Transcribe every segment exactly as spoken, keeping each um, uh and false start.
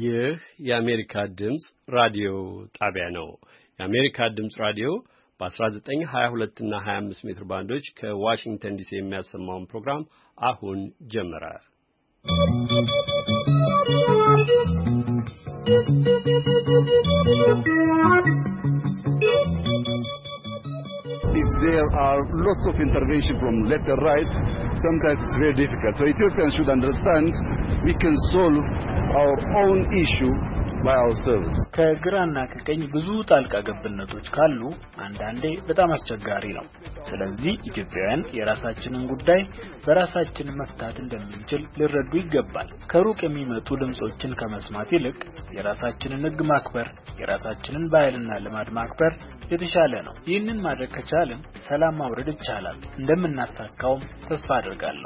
ይህ የአሜሪካ ድምጽ ራዲዮ ጣቢያ ነው። የአሜሪካ ድምጽ ራዲዮ በ1922 እና ሃያ አምስት ሜትር ባንዶች ከዋሽንግተን ዲሲ የሚያሰማውን ፕሮግራም አሁን ጀመረ። If there are lots of intervention from left and right, sometimes it's very difficult. So Ethiopians should understand we can solve our own issue by ourselves. ከግራና ከቀኝ ብዙ ጣልቃ ገብነቶች ካሉ አንዳንዴ በጣም አስቸጋሪ ነው። ስለዚህ ኢትዮጵያውያን የራሳችንን ጉዳይ በራሳችን መፍታት እንደምንችል ሊረዱ ይገባል። ከሩቅ የሚመጡ ድምጾችን ከመስማት ይልቅ የራሳችንን ሕግ ማክበር፣ የራሳችንን ባህልና ልማድ ማክበር የተሻለ ነው። ይህንን ማድረግ ከቻልን ሰላም ማውረድ ይቻላል። እንደምናሳካውም ተስፋ አደርጋለሁ።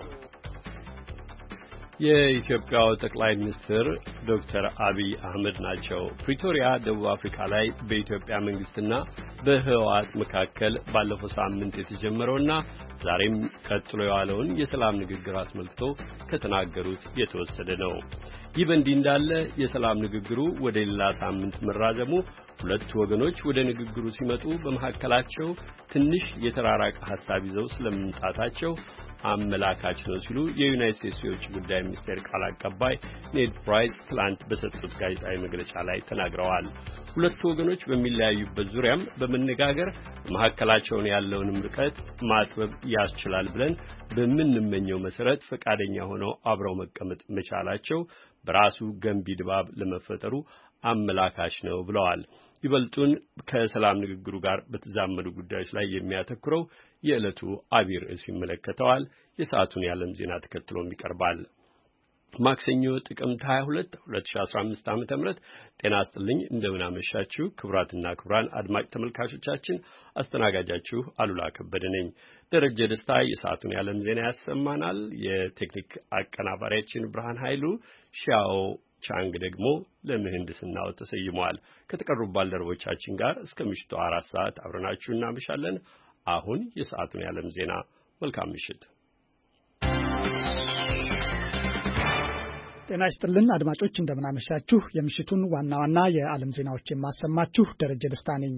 የኢትዮጵያው ጠቅላይ ሚኒስትር ዶክተር አብይ አህመድ ናቸው። ፕሪቶሪያ ደቡብ አፍሪካ ላይ በኢትዮጵያ መንግስትና በህወሓት መካከል ባለፈው ሳምንት የተጀመረውና ዛሬም ቀጥሎ የዋለውን የሰላም ንግግር አስመልክቶ ከተናገሩት የተወሰደ ነው። ይህ በእንዲህ እንዳለ የሰላም ንግግሩ ወደ ሌላ ሳምንት መራዘሙ ሁለቱ ወገኖች ወደ ንግግሩ ሲመጡ በመካከላቸው ትንሽ የተራራቀ ሐሳብ ይዘው ስለመምጣታቸው አመላካች ነው ሲሉ የዩናይትድ ስቴትስ የውጭ ጉዳይ ሚኒስቴር ቃል አቀባይ ኔድ ፕራይስ ትላንት በሰጡት ጋዜጣዊ መግለጫ ላይ ተናግረዋል። ሁለቱ ወገኖች በሚለያዩበት ዙሪያም በመነጋገር መካከላቸው ያለውን ርቀት ማጥበብ ያስችላል ብለን በምንመኘው መሰረት ፈቃደኛ ሆነው አብረው መቀመጥ መቻላቸው በራሱ ገንቢ ድባብ ለመፈጠሩ አመላካች ነው ብለዋል። ይበልጡን ከሰላም ንግግሩ ጋር በተዛመዱ ጉዳዮች ላይ የሚያተኩረው የዕለቱ አቢይ ርዕስ ይመለከተዋል። የሰዓቱን የዓለም ዜና ተከትሎም ይቀርባል። ማክሰኞ ጥቅምት ሃያ ሁለት ሁለት ሺህ አስራ አምስት ዓመተ ምህረት ጤና ይስጥልኝ። እንደምን አመሻችሁ ክቡራትና ክቡራን አድማጭ ተመልካቾቻችን። አስተናጋጃችሁ አሉላ ከበደ ነኝ። ደረጀ ደስታ የሰዓቱን የዓለም ዜና ያሰማናል። የቴክኒክ አቀናባሪያችን ብርሃን ኃይሉ ሻው ቻንግ ደግሞ ለምህንድስናው ተሰይሟል። ከተቀሩ ባልደረቦቻችን ጋር እስከ ምሽቱ አራት ሰዓት አብረናችሁ እናመሻለን። አሁን የሰዓቱን የዓለም ዜና። መልካም ምሽት። ጤና ይስጥልን አድማጮች፣ እንደምን አመሻችሁ። የምሽቱን ዋና ዋና የዓለም ዜናዎች የማሰማችሁ ደረጀ ደስታ ነኝ።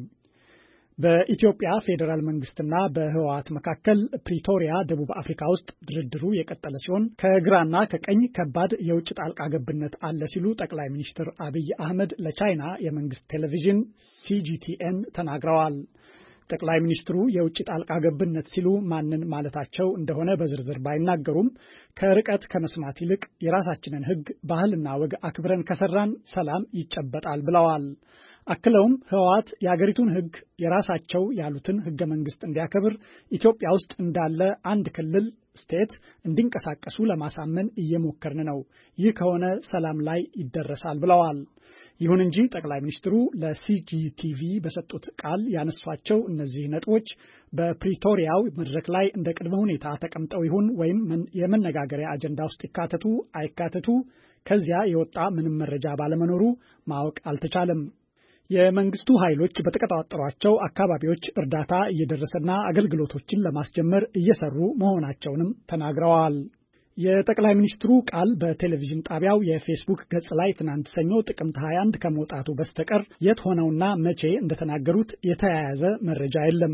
በኢትዮጵያ ፌዴራል መንግስትና በህወሓት መካከል ፕሪቶሪያ ደቡብ አፍሪካ ውስጥ ድርድሩ የቀጠለ ሲሆን ከግራና ከቀኝ ከባድ የውጭ ጣልቃ ገብነት አለ ሲሉ ጠቅላይ ሚኒስትር አብይ አህመድ ለቻይና የመንግስት ቴሌቪዥን ሲጂቲኤን ተናግረዋል። ጠቅላይ ሚኒስትሩ የውጭ ጣልቃ ገብነት ሲሉ ማንን ማለታቸው እንደሆነ በዝርዝር ባይናገሩም ከርቀት ከመስማት ይልቅ የራሳችንን ሕግ ባህልና ወግ አክብረን ከሰራን ሰላም ይጨበጣል ብለዋል። አክለውም ህወሓት የአገሪቱን ሕግ የራሳቸው ያሉትን ሕገ መንግስት እንዲያከብር ኢትዮጵያ ውስጥ እንዳለ አንድ ክልል ስቴት እንዲንቀሳቀሱ ለማሳመን እየሞከርን ነው። ይህ ከሆነ ሰላም ላይ ይደረሳል ብለዋል። ይሁን እንጂ ጠቅላይ ሚኒስትሩ ለሲጂቲቪ በሰጡት ቃል ያነሷቸው እነዚህ ነጥቦች በፕሪቶሪያው መድረክ ላይ እንደ ቅድመ ሁኔታ ተቀምጠው ይሁን ወይም የመነጋገሪያ አጀንዳ ውስጥ ይካተቱ አይካተቱ ከዚያ የወጣ ምንም መረጃ ባለመኖሩ ማወቅ አልተቻለም። የመንግስቱ ኃይሎች በተቆጣጠሯቸው አካባቢዎች እርዳታ እየደረሰና አገልግሎቶችን ለማስጀመር እየሰሩ መሆናቸውንም ተናግረዋል። የጠቅላይ ሚኒስትሩ ቃል በቴሌቪዥን ጣቢያው የፌስቡክ ገጽ ላይ ትናንት ሰኞ ጥቅምት ሃያ አንድ ከመውጣቱ በስተቀር የት ሆነውና መቼ እንደተናገሩት የተያያዘ መረጃ የለም።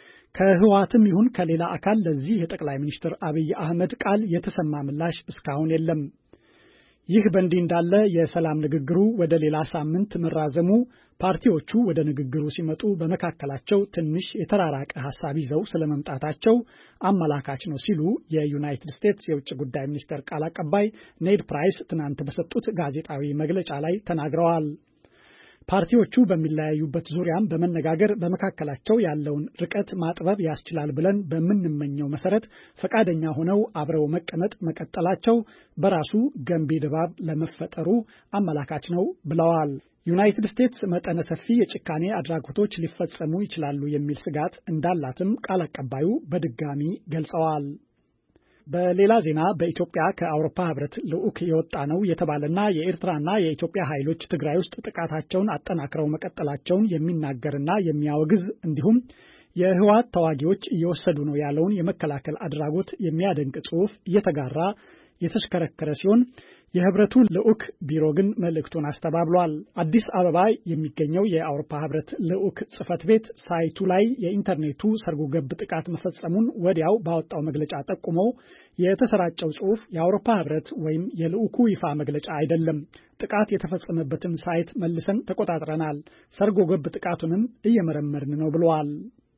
ከህወሓትም ይሁን ከሌላ አካል ለዚህ የጠቅላይ ሚኒስትር አብይ አህመድ ቃል የተሰማ ምላሽ እስካሁን የለም። ይህ በእንዲህ እንዳለ የሰላም ንግግሩ ወደ ሌላ ሳምንት መራዘሙ ፓርቲዎቹ ወደ ንግግሩ ሲመጡ በመካከላቸው ትንሽ የተራራቀ ሐሳብ ይዘው ስለመምጣታቸው አመላካች ነው ሲሉ የዩናይትድ ስቴትስ የውጭ ጉዳይ ሚኒስቴር ቃል አቀባይ ኔድ ፕራይስ ትናንት በሰጡት ጋዜጣዊ መግለጫ ላይ ተናግረዋል። ፓርቲዎቹ በሚለያዩበት ዙሪያም በመነጋገር በመካከላቸው ያለውን ርቀት ማጥበብ ያስችላል ብለን በምንመኘው መሰረት ፈቃደኛ ሆነው አብረው መቀመጥ መቀጠላቸው በራሱ ገንቢ ድባብ ለመፈጠሩ አመላካች ነው ብለዋል። ዩናይትድ ስቴትስ መጠነ ሰፊ የጭካኔ አድራጎቶች ሊፈጸሙ ይችላሉ የሚል ስጋት እንዳላትም ቃል አቀባዩ በድጋሚ ገልጸዋል። በሌላ ዜና በኢትዮጵያ ከአውሮፓ ህብረት ልዑክ የወጣ ነው የተባለና የኤርትራና የኢትዮጵያ ኃይሎች ትግራይ ውስጥ ጥቃታቸውን አጠናክረው መቀጠላቸውን የሚናገርና የሚያወግዝ እንዲሁም የህወሓት ተዋጊዎች እየወሰዱ ነው ያለውን የመከላከል አድራጎት የሚያደንቅ ጽሑፍ እየተጋራ የተሽከረከረ ሲሆን የህብረቱ ልዑክ ቢሮ ግን መልእክቱን አስተባብሏል። አዲስ አበባ የሚገኘው የአውሮፓ ህብረት ልዑክ ጽህፈት ቤት ሳይቱ ላይ የኢንተርኔቱ ሰርጎ ገብ ጥቃት መፈጸሙን ወዲያው ባወጣው መግለጫ ጠቁሞ የተሰራጨው ጽሑፍ የአውሮፓ ህብረት ወይም የልዑኩ ይፋ መግለጫ አይደለም፣ ጥቃት የተፈጸመበትን ሳይት መልሰን ተቆጣጥረናል፣ ሰርጎ ገብ ጥቃቱንም እየመረመርን ነው ብለዋል።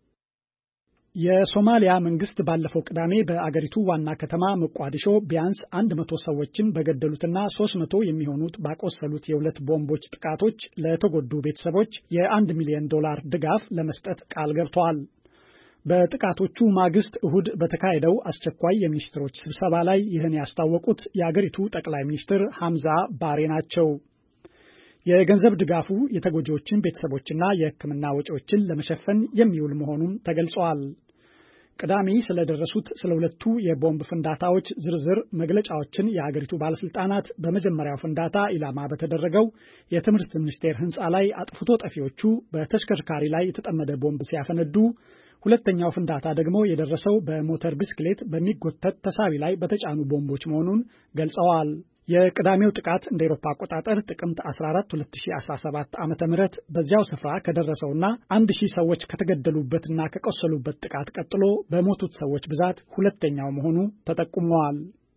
የሶማሊያ መንግስት ባለፈው ቅዳሜ በአገሪቱ ዋና ከተማ ሞቃዲሾ ቢያንስ መቶ ሰዎችን በገደሉትና ሶስት መቶ የሚሆኑት ባቆሰሉት የሁለት ቦምቦች ጥቃቶች ለተጎዱ ቤተሰቦች የአንድ ሚሊዮን ዶላር ድጋፍ ለመስጠት ቃል ገብተዋል። በጥቃቶቹ ማግስት እሁድ በተካሄደው አስቸኳይ የሚኒስትሮች ስብሰባ ላይ ይህን ያስታወቁት የአገሪቱ ጠቅላይ ሚኒስትር ሐምዛ ባሬ ናቸው። የገንዘብ ድጋፉ የተጎጂዎችን ቤተሰቦችና የሕክምና ወጪዎችን ለመሸፈን የሚውል መሆኑን ተገልጿል። ቅዳሜ ስለደረሱት ስለ ሁለቱ የቦምብ ፍንዳታዎች ዝርዝር መግለጫዎችን የአገሪቱ ባለስልጣናት በመጀመሪያው ፍንዳታ ኢላማ በተደረገው የትምህርት ሚኒስቴር ሕንፃ ላይ አጥፍቶ ጠፊዎቹ በተሽከርካሪ ላይ የተጠመደ ቦምብ ሲያፈነዱ፣ ሁለተኛው ፍንዳታ ደግሞ የደረሰው በሞተር ብስክሌት በሚጎተት ተሳቢ ላይ በተጫኑ ቦምቦች መሆኑን ገልጸዋል። የቅዳሜው ጥቃት እንደ አውሮፓ አቆጣጠር ጥቅምት አስራ አራት ሁለት ሺህ አስራ ሰባት ዓመተ ምህረት በዚያው ስፍራ ከደረሰውና አንድ ሺህ ሰዎች ከተገደሉበትና ከቆሰሉበት ጥቃት ቀጥሎ በሞቱት ሰዎች ብዛት ሁለተኛው መሆኑ ተጠቁመዋል።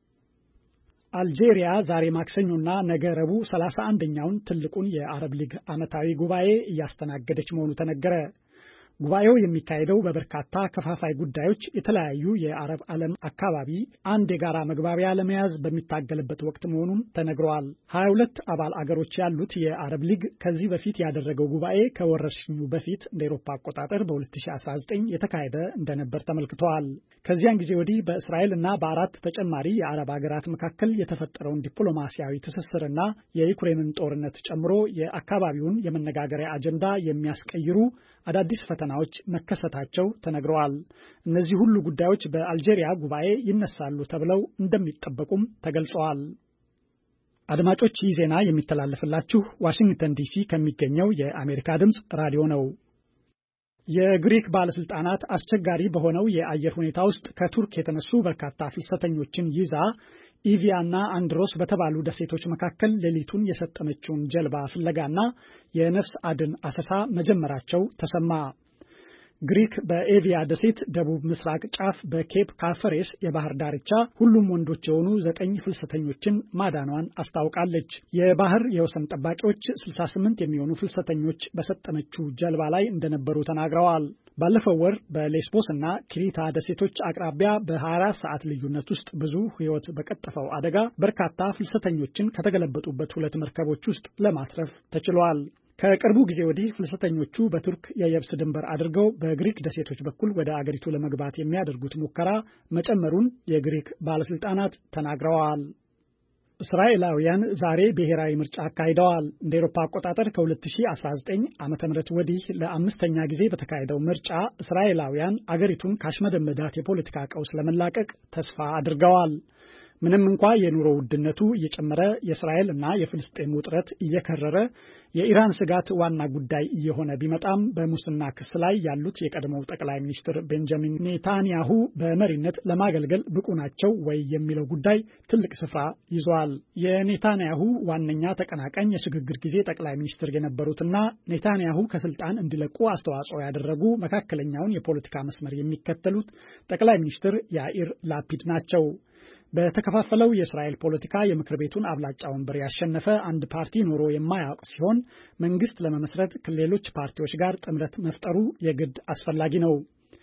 አልጄሪያ ዛሬ ማክሰኞና ነገ ረቡዕ ሰላሳ አንደኛውን ትልቁን የአረብ ሊግ ዓመታዊ ጉባኤ እያስተናገደች መሆኑ ተነገረ። ጉባኤው የሚካሄደው በበርካታ ከፋፋይ ጉዳዮች የተለያዩ የአረብ ዓለም አካባቢ አንድ የጋራ መግባቢያ ለመያዝ በሚታገልበት ወቅት መሆኑን ተነግሯል። ሀያ ሁለት አባል አገሮች ያሉት የአረብ ሊግ ከዚህ በፊት ያደረገው ጉባኤ ከወረርሽኙ በፊት እንደ አውሮፓ አቆጣጠር በ2019 የተካሄደ እንደነበር ተመልክቷል። ከዚያን ጊዜ ወዲህ በእስራኤል እና በአራት ተጨማሪ የአረብ ሀገራት መካከል የተፈጠረውን ዲፕሎማሲያዊ ትስስርና የዩክሬንን ጦርነት ጨምሮ የአካባቢውን የመነጋገሪያ አጀንዳ የሚያስቀይሩ አዳዲስ ፈተናዎች መከሰታቸው ተነግረዋል። እነዚህ ሁሉ ጉዳዮች በአልጄሪያ ጉባኤ ይነሳሉ ተብለው እንደሚጠበቁም ተገልጸዋል። አድማጮች፣ ይህ ዜና የሚተላለፍላችሁ ዋሽንግተን ዲሲ ከሚገኘው የአሜሪካ ድምፅ ራዲዮ ነው። የግሪክ ባለስልጣናት አስቸጋሪ በሆነው የአየር ሁኔታ ውስጥ ከቱርክ የተነሱ በርካታ ፍልሰተኞችን ይዛ ኢቪያና አንድሮስ በተባሉ ደሴቶች መካከል ሌሊቱን የሰጠመችውን ጀልባ ፍለጋና የነፍስ አድን አሰሳ መጀመራቸው ተሰማ። ግሪክ በኤቪያ ደሴት ደቡብ ምስራቅ ጫፍ በኬፕ ካፈሬስ የባህር ዳርቻ ሁሉም ወንዶች የሆኑ ዘጠኝ ፍልሰተኞችን ማዳኗን አስታውቃለች። የባህር የወሰን ጠባቂዎች ስልሳ ስምንት የሚሆኑ ፍልሰተኞች በሰጠመችው ጀልባ ላይ እንደነበሩ ተናግረዋል። ባለፈው ወር በሌስቦስ እና ክሪታ ደሴቶች አቅራቢያ በሀያ አራት ሰዓት ልዩነት ውስጥ ብዙ ሕይወት በቀጠፈው አደጋ በርካታ ፍልሰተኞችን ከተገለበጡበት ሁለት መርከቦች ውስጥ ለማትረፍ ተችሏል። ከቅርቡ ጊዜ ወዲህ ፍልሰተኞቹ በቱርክ የየብስ ድንበር አድርገው በግሪክ ደሴቶች በኩል ወደ አገሪቱ ለመግባት የሚያደርጉት ሙከራ መጨመሩን የግሪክ ባለስልጣናት ተናግረዋል። እስራኤላውያን ዛሬ ብሔራዊ ምርጫ አካሂደዋል። እንደ አውሮፓ አቆጣጠር ከ2019 ዓመተ ምህረት ወዲህ ለአምስተኛ ጊዜ በተካሄደው ምርጫ እስራኤላውያን አገሪቱን ካሽመደመዳት የፖለቲካ ቀውስ ለመላቀቅ ተስፋ አድርገዋል። ምንም እንኳ የኑሮ ውድነቱ እየጨመረ የእስራኤል እና የፍልስጤም ውጥረት እየከረረ የኢራን ስጋት ዋና ጉዳይ እየሆነ ቢመጣም በሙስና ክስ ላይ ያሉት የቀድሞው ጠቅላይ ሚኒስትር ቤንጃሚን ኔታንያሁ በመሪነት ለማገልገል ብቁ ናቸው ወይ የሚለው ጉዳይ ትልቅ ስፍራ ይዟል። የኔታንያሁ ዋነኛ ተቀናቃኝ የሽግግር ጊዜ ጠቅላይ ሚኒስትር የነበሩትና ኔታንያሁ ከስልጣን እንዲለቁ አስተዋጽኦ ያደረጉ መካከለኛውን የፖለቲካ መስመር የሚከተሉት ጠቅላይ ሚኒስትር ያኢር ላፒድ ናቸው። በተከፋፈለው የእስራኤል ፖለቲካ የምክር ቤቱን አብላጫ ወንበር ያሸነፈ አንድ ፓርቲ ኖሮ የማያውቅ ሲሆን መንግስት ለመመስረት ከሌሎች ፓርቲዎች ጋር ጥምረት መፍጠሩ የግድ አስፈላጊ ነው።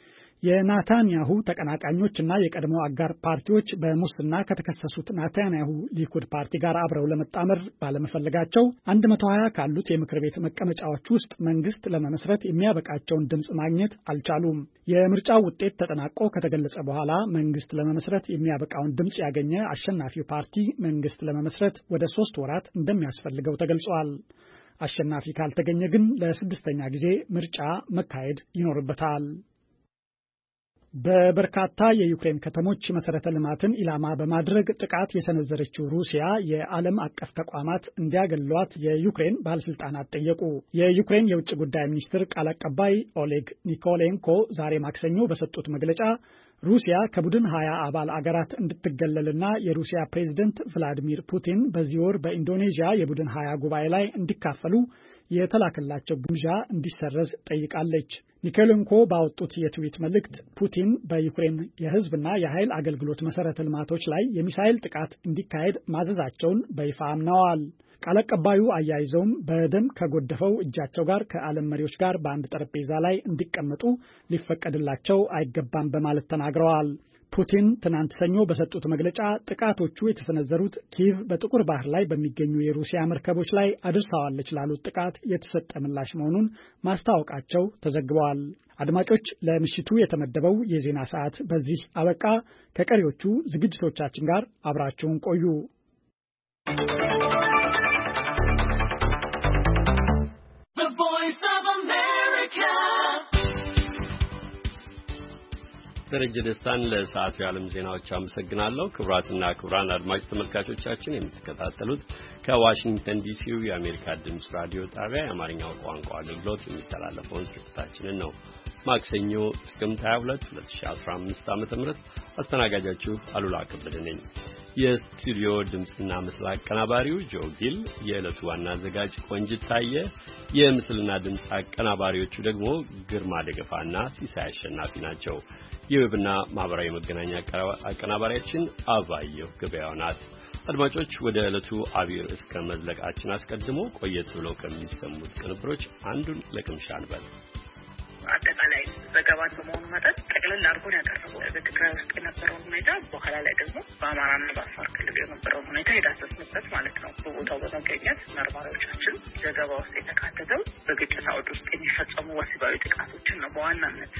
የናታንያሁ ተቀናቃኞችና የቀድሞ አጋር ፓርቲዎች በሙስና ከተከሰሱት ናታንያሁ ሊኩድ ፓርቲ ጋር አብረው ለመጣመር ባለመፈለጋቸው መቶ ሀያ ካሉት የምክር ቤት መቀመጫዎች ውስጥ መንግስት ለመመስረት የሚያበቃቸውን ድምጽ ማግኘት አልቻሉም። የምርጫው ውጤት ተጠናቆ ከተገለጸ በኋላ መንግስት ለመመስረት የሚያበቃውን ድምጽ ያገኘ አሸናፊው ፓርቲ መንግስት ለመመስረት ወደ ሶስት ወራት እንደሚያስፈልገው ተገልጿል። አሸናፊ ካልተገኘ ግን ለስድስተኛ ጊዜ ምርጫ መካሄድ ይኖርበታል። በበርካታ የዩክሬን ከተሞች መሰረተ ልማትን ኢላማ በማድረግ ጥቃት የሰነዘረችው ሩሲያ የዓለም አቀፍ ተቋማት እንዲያገሏት የዩክሬን ባለስልጣናት ጠየቁ። የዩክሬን የውጭ ጉዳይ ሚኒስትር ቃል አቀባይ ኦሌግ ኒኮሌንኮ ዛሬ ማክሰኞ በሰጡት መግለጫ ሩሲያ ከቡድን ሀያ አባል አገራት እንድትገለልና የሩሲያ ፕሬዝደንት ቭላዲሚር ፑቲን በዚህ ወር በኢንዶኔዥያ የቡድን ሀያ ጉባኤ ላይ እንዲካፈሉ የተላከላቸው ግምዣ እንዲሰረዝ ጠይቃለች። ኒኮሌንኮ ባወጡት የትዊት መልእክት ፑቲን በዩክሬን የሕዝብና የኃይል አገልግሎት መሰረተ ልማቶች ላይ የሚሳኤል ጥቃት እንዲካሄድ ማዘዛቸውን በይፋ አምነዋል። ቃል አቀባዩ አያይዘውም በደም ከጎደፈው እጃቸው ጋር ከዓለም መሪዎች ጋር በአንድ ጠረጴዛ ላይ እንዲቀመጡ ሊፈቀድላቸው አይገባም በማለት ተናግረዋል። ፑቲን ትናንት ሰኞ በሰጡት መግለጫ ጥቃቶቹ የተሰነዘሩት ኪየቭ በጥቁር ባህር ላይ በሚገኙ የሩሲያ መርከቦች ላይ አድርሰዋለች ላሉት ጥቃት የተሰጠ ምላሽ መሆኑን ማስታወቃቸው ተዘግበዋል። አድማጮች፣ ለምሽቱ የተመደበው የዜና ሰዓት በዚህ አበቃ። ከቀሪዎቹ ዝግጅቶቻችን ጋር አብራችሁን ቆዩ። ደረጀ ደስታን ለሰዓቱ የዓለም ዜናዎች አመሰግናለሁ። ክቡራትና ክቡራን አድማጭ ተመልካቾቻችን የምትከታተሉት ከዋሽንግተን ዲሲው የአሜሪካ ድምፅ ራዲዮ ጣቢያ የአማርኛው ቋንቋ አገልግሎት የሚተላለፈውን ስርጭታችንን ነው። ማክሰኞ ጥቅምት ሃያ ሁለት ሁለት ሺህ አስራ አምስት ዓመተ ምህረት አስተናጋጃችሁ አሉላ ከበደ ነኝ። የስቱዲዮ ድምጽና ምስል አቀናባሪው ጆጊል፣ የዕለቱ ዋና አዘጋጅ ቆንጅት ታየ፣ የምስልና ድምጽ አቀናባሪዎቹ ደግሞ ግርማ ደገፋና ሲሳይ አሸናፊ ናቸው። የዌብና ማህበራዊ መገናኛ አቀናባሪያችን አባየሁ ገበያው ናት። አድማጮች፣ ወደ ዕለቱ አብይ ርዕስ ከመዝለቃችን አስቀድሞ ቆየት ብለው ከሚሰሙት ቅንብሮች አንዱን ለቅምሻ እንበል። አጠቃላይ ዘገባን በመሆኑ መጠን ጠቅልል አድርጎ ያቀረበው በትግራይ ውስጥ የነበረውን ሁኔታ በኋላ ላይ ደግሞ በአማራና በአፋር ክልል የነበረውን ሁኔታ የዳሰስንበት ማለት ነው። በቦታው በመገኘት መርማሪዎቻችን ዘገባ ውስጥ የተካተተው በግጭት አውድ ውስጥ የሚፈጸሙ ወሲባዊ ጥቃቶችን ነው በዋናነት።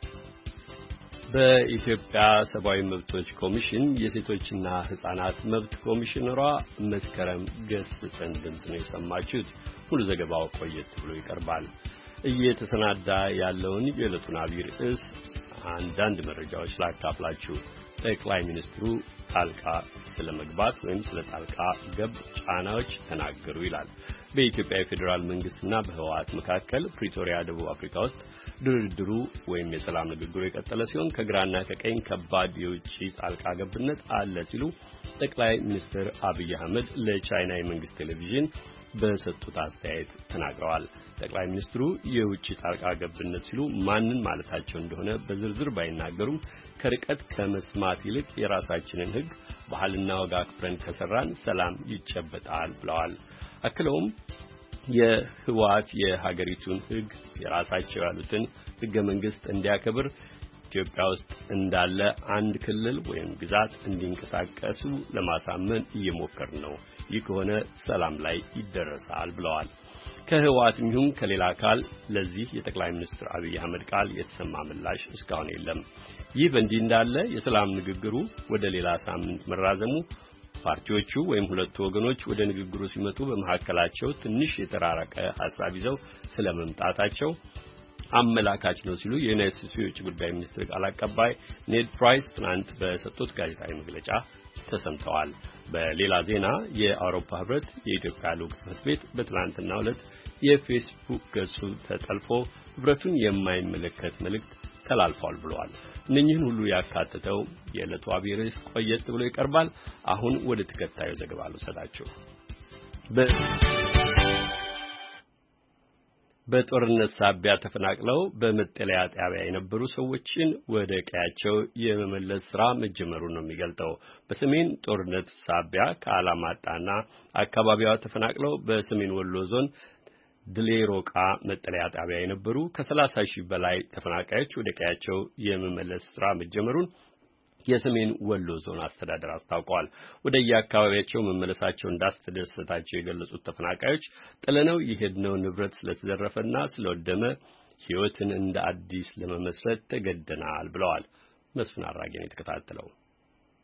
በኢትዮጵያ ሰብአዊ መብቶች ኮሚሽን የሴቶችና ሕፃናት መብት ኮሚሽነሯ መስከረም ገስጸን ድምፅ ነው የሰማችሁት። ሙሉ ዘገባው ቆየት ብሎ ይቀርባል። እየተሰናዳ ያለውን የዕለቱን አብይ ርዕስ አንዳንድ መረጃዎች ላካፍላችሁ። ጠቅላይ ሚኒስትሩ ጣልቃ ስለመግባት ወይም ስለ ጣልቃ ገብ ጫናዎች ተናገሩ ይላል። በኢትዮጵያ የፌዴራል መንግስትና በህወሓት መካከል ፕሪቶሪያ ደቡብ አፍሪካ ውስጥ ድርድሩ ወይም የሰላም ንግግሩ የቀጠለ ሲሆን ከግራና ከቀኝ ከባድ የውጭ ጣልቃ ገብነት አለ ሲሉ ጠቅላይ ሚኒስትር አብይ አህመድ ለቻይና የመንግስት ቴሌቪዥን በሰጡት አስተያየት ተናግረዋል። ጠቅላይ ሚኒስትሩ የውጭ ጣልቃ ገብነት ሲሉ ማንን ማለታቸው እንደሆነ በዝርዝር ባይናገሩም ከርቀት ከመስማት ይልቅ የራሳችንን ሕግ ባህልና ወግ አክብረን ከሰራን ሰላም ይጨበጣል ብለዋል። አክለውም የህወሓት የሀገሪቱን ሕግ የራሳቸው ያሉትን ሕገ መንግስት እንዲያከብር ኢትዮጵያ ውስጥ እንዳለ አንድ ክልል ወይም ግዛት እንዲንቀሳቀሱ ለማሳመን እየሞከርን ነው። ይህ ከሆነ ሰላም ላይ ይደረሳል ብለዋል። ከህወሓትም ይሁን ከሌላ አካል ለዚህ የጠቅላይ ሚኒስትር አብይ አህመድ ቃል የተሰማ ምላሽ እስካሁን የለም። ይህ በእንዲህ እንዳለ የሰላም ንግግሩ ወደ ሌላ ሳምንት መራዘሙ ፓርቲዎቹ ወይም ሁለቱ ወገኖች ወደ ንግግሩ ሲመጡ በመካከላቸው ትንሽ የተራራቀ ሐሳብ ይዘው ስለመምጣታቸው አመላካች ነው ሲሉ የዩናይትድ ስቴትስ የውጭ ጉዳይ ሚኒስትር ቃል አቀባይ ኔድ ፕራይስ ትናንት በሰጡት ጋዜጣዊ መግለጫ ተሰምተዋል። በሌላ ዜና የአውሮፓ ህብረት የኢትዮጵያ ልዑክ ጽሕፈት ቤት በትናንትናው ዕለት የፌስቡክ ገጹ ተጠልፎ ህብረቱን የማይመለከት መልእክት ተላልፏል ብለዋል። እነኚህን ሁሉ ያካተተው የዕለቱ አብይ ርዕስ ቆየት ብሎ ይቀርባል። አሁን ወደ ተከታዩ ዘገባ ልውሰዳችሁ። በጦርነት ሳቢያ ተፈናቅለው በመጠለያ ጣቢያ የነበሩ ሰዎችን ወደ ቀያቸው የመመለስ ስራ መጀመሩን ነው የሚገልጠው። በሰሜን ጦርነት ሳቢያ ከአላማጣና አካባቢዋ ተፈናቅለው በሰሜን ወሎ ዞን ድሌ ሮቃ መጠለያ ጣቢያ የነበሩ ከሰላሳ ሺህ በላይ ተፈናቃዮች ወደ ቀያቸው የመመለስ ስራ መጀመሩን የሰሜን ወሎ ዞን አስተዳደር አስታውቀዋል። ወደ የአካባቢያቸው መመለሳቸው እንዳስተደሰታቸው የገለጹት ተፈናቃዮች ጥለነው የሄድነው ንብረት ስለተዘረፈና ስለወደመ ሕይወትን እንደ አዲስ ለመመስረት ተገደናል ብለዋል። መስፍን አራጌ ነው የተከታተለው።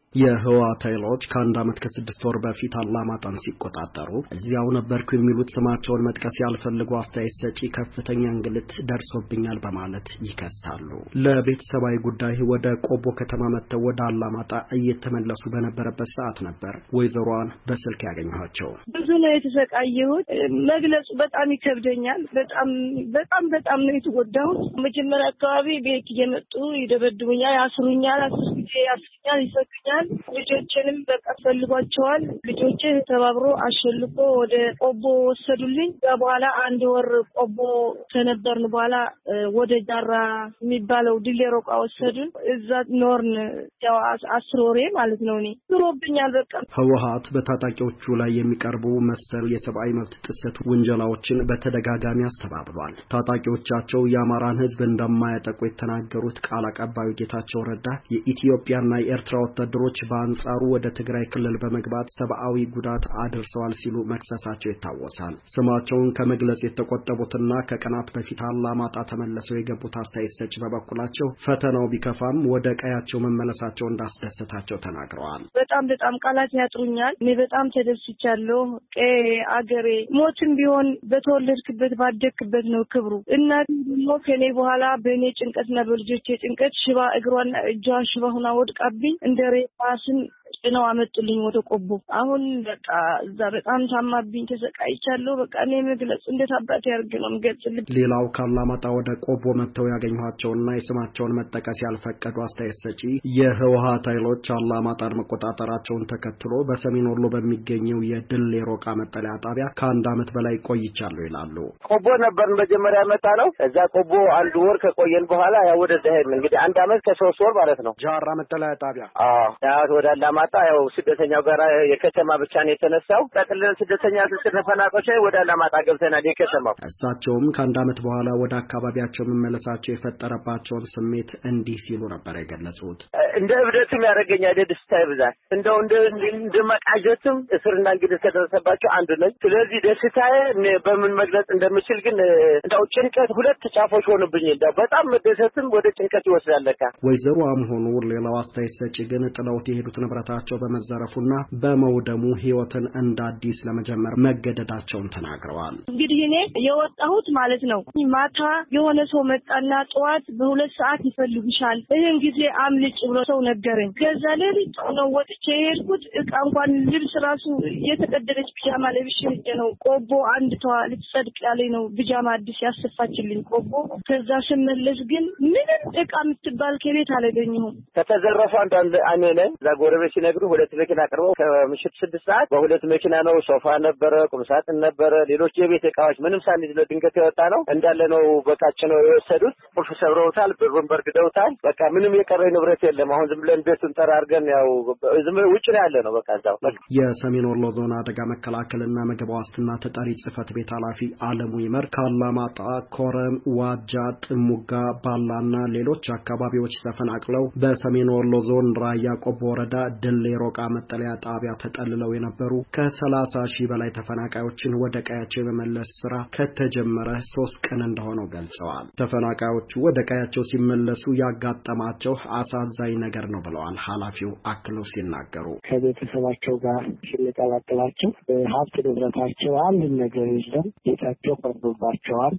የህወሓት ኃይሎች ከአንድ ዓመት ከስድስት ወር በፊት አላማጣን ሲቆጣጠሩ እዚያው ነበርኩ የሚሉት ስማቸውን መጥቀስ ያልፈልጉ አስተያየት ሰጪ ከፍተኛ እንግልት ደርሶብኛል በማለት ይከሳሉ። ለቤተሰባዊ ጉዳይ ወደ ቆቦ ከተማ መጥተው ወደ አላማጣ እየተመለሱ በነበረበት ሰዓት ነበር ወይዘሮዋን በስልክ ያገኘኋቸው። ብዙ ነው የተሰቃየሁት። መግለጹ በጣም ይከብደኛል። በጣም በጣም በጣም ነው የተጎዳሁት። መጀመሪያ አካባቢ ቤት እየመጡ ይደበድቡኛል፣ ያስሩኛል፣ አስሩኝ ያስሩኛል፣ ይሰጡኛል። ልጆችንም በቃ ፈልጓቸዋል። ልጆቼ ተባብሮ አሸልቆ ወደ ቆቦ ወሰዱልኝ። በኋላ አንድ ወር ቆቦ ከነበርን በኋላ ወደ ጃራ የሚባለው ድሌ ሮቃ ወሰዱን። እዛ ኖርን ያው አስር ወሬ ማለት ነው። እኔ ኑሮብኛል በቃ። ህወሓት በታጣቂዎቹ ላይ የሚቀርቡ መሰል የሰብአዊ መብት ጥሰት ውንጀላዎችን በተደጋጋሚ አስተባብሏል። ታጣቂዎቻቸው የአማራን ህዝብ እንደማያጠቁ የተናገሩት ቃል አቀባዩ ጌታቸው ረዳ የኢትዮጵያና የኤርትራ ወታደሮች በአንጻሩ ወደ ትግራይ ክልል በመግባት ሰብአዊ ጉዳት አድርሰዋል ሲሉ መክሰሳቸው ይታወሳል። ስማቸውን ከመግለጽ የተቆጠቡትና ከቀናት በፊት አላማጣ ተመለሰው የገቡት አስተያየት ሰጪ በበኩላቸው ፈተናው ቢከፋም ወደ ቀያቸው መመለሳቸው እንዳስደሰታቸው ተናግረዋል። በጣም በጣም ቃላት ያጥሩኛል። እኔ በጣም ተደስቻለሁ። ቀ አገሬ ሞትም ቢሆን በተወለድክበት ባደግክበት ነው ክብሩ። እናት ደግሞ ከኔ በኋላ በእኔ ጭንቀትና በልጆቼ ጭንቀት ሽባ እግሯና እጇ ሽባ ሆና ወድቃብኝ እንደሬ ራስን ጭነው አመጡልኝ ወደ ቆቦ። አሁን በቃ እዛ በጣም ታማብኝ ተሰቃይቻለሁ። በቃ እኔ መግለጽ እንዴት አባቴ ያርግ ነው የምገልጽልኝ። ሌላው ካላማጣ ወደ ቆቦ መጥተው ያገኘኋቸውና የስማቸውን መጠቀስ ያልፈቀዱ አስተያየት ሰጪ የህወሓት ኃይሎች አላማጣን መቆጣጠራቸውን ተከትሎ በሰሜን ወሎ በሚገኘው የድሌ ሮቃ መጠለያ ጣቢያ ከአንድ ዓመት በላይ ቆይቻለሁ ይላሉ። ቆቦ ነበር መጀመሪያ መጣ ነው። እዛ ቆቦ አንድ ወር ከቆየን በኋላ ያው ወደ ደህን እንግዲህ አንድ ዓመት ከሶስት ወር ማለት ነው። ጃራ መጠለያ ጣቢያ አዎ ያው ወደ አላማጣ ያው ስደተኛው ጋር የከተማ ብቻ ነው የተነሳው። ጠቅልለን ስደተኛ ተፈናቃዮች ወደ አላማጣ ገብተናል የከተማው። እሳቸውም ከአንድ ዓመት በኋላ ወደ አካባቢያቸው መመለሳቸው የፈጠረባቸውን ስሜት እንዲህ ሲሉ ነበር የገለጹት። እንደ እብደትም ያደረገኛል ደስታዬ ብዛት እንደው እንደ እንደ መቃጀትም እስርና እንግዲህ ከደረሰባቸው አንዱ ነኝ። ስለዚህ ደስታዬ በምን መግለጽ እንደምችል ግን እንደው ጭንቀት ሁለት ጫፎች ሆነብኝ። እንደው በጣም መደሰትም ወደ ጭንቀት ይወስዳል ለካ። ወይዘሮ አምሆኑ ሌላው አስተያየት ሰጪ ግን ጥለውት የሄዱት ንብረታቸው በመዘረፉና በመውደሙ ህይወትን እንደ አዲስ ለመጀመር መገደዳቸውን ተናግረዋል። እንግዲህ እኔ የወጣሁት ማለት ነው ማታ የሆነ ሰው መጣና ጠዋት በሁለት ሰዓት ይፈልጉሻል ይሄን ጊዜ አምልጭ ብሎ ሰው ነገረኝ። ከዛ ሌሊት ነው ወጥቼ የሄድኩት። እቃ እንኳን ልብስ ራሱ የተቀደደች ቢጃማ ለብሼ ሄጄ ነው ቆቦ አንድ ተዋ ልትጸድቅ ያለኝ ነው ቢጃማ አዲስ ያሰፋችልኝ ቆቦ። ከዛ ስመለስ ግን ምንም እቃ የምትባል ከቤት አላገኘሁም። ከተዘረፈ አንድ አኔነ ዛጎረቤት ሲነግሩ ሁለት መኪና አቅርበው ከምሽት ስድስት ሰዓት በሁለት መኪና ነው ሶፋ ነበረ፣ ቁምሳጥን ነበረ፣ ሌሎች የቤት እቃዎች ምንም ሳንይዝ ድንገት የወጣ ነው እንዳለ ነው በቃጭ ነው የወሰዱት። ቁልፍ ሰብረውታል፣ ብሩን በርግደውታል። በቃ ምንም የቀረ ንብረት የለም። አሁን ዝም ብለን ቤቱን ጠራርገን ያው ዝም ብለን ውጭ ነው ያለ ነው በቃ እዛው። የሰሜን ወሎ ዞን አደጋ መከላከልና ምግብ ዋስትና ተጠሪ ጽህፈት ቤት ኃላፊ አለሙ ይመር ካላማጣ፣ ኮረም፣ ዋጃ፣ ጥሙጋ፣ ባላና ሌሎች አካባቢዎች ተፈናቅለው በሰሜን ወሎ ዞን ራያ ቆቦ ወረዳ ድሌ ሮቃ መጠለያ ጣቢያ ተጠልለው የነበሩ ከሰላሳ ሺህ በላይ ተፈናቃዮችን ወደ ቀያቸው የመመለስ ስራ ከተጀመረ ሶስት ቀን እንደሆነው ገልጸዋል። ተፈናቃዮቹ ወደ ቀያቸው ሲመለሱ ያጋጠማቸው አሳዛኝ ነገር ነው ብለዋል ኃላፊው አክለው ሲናገሩ። ከቤተሰባቸው ጋር ሲነቀላቀላቸው ሀብት ንብረታቸው አንድ ነገር ይዘው ቤታቸው ፈርዶባቸዋል።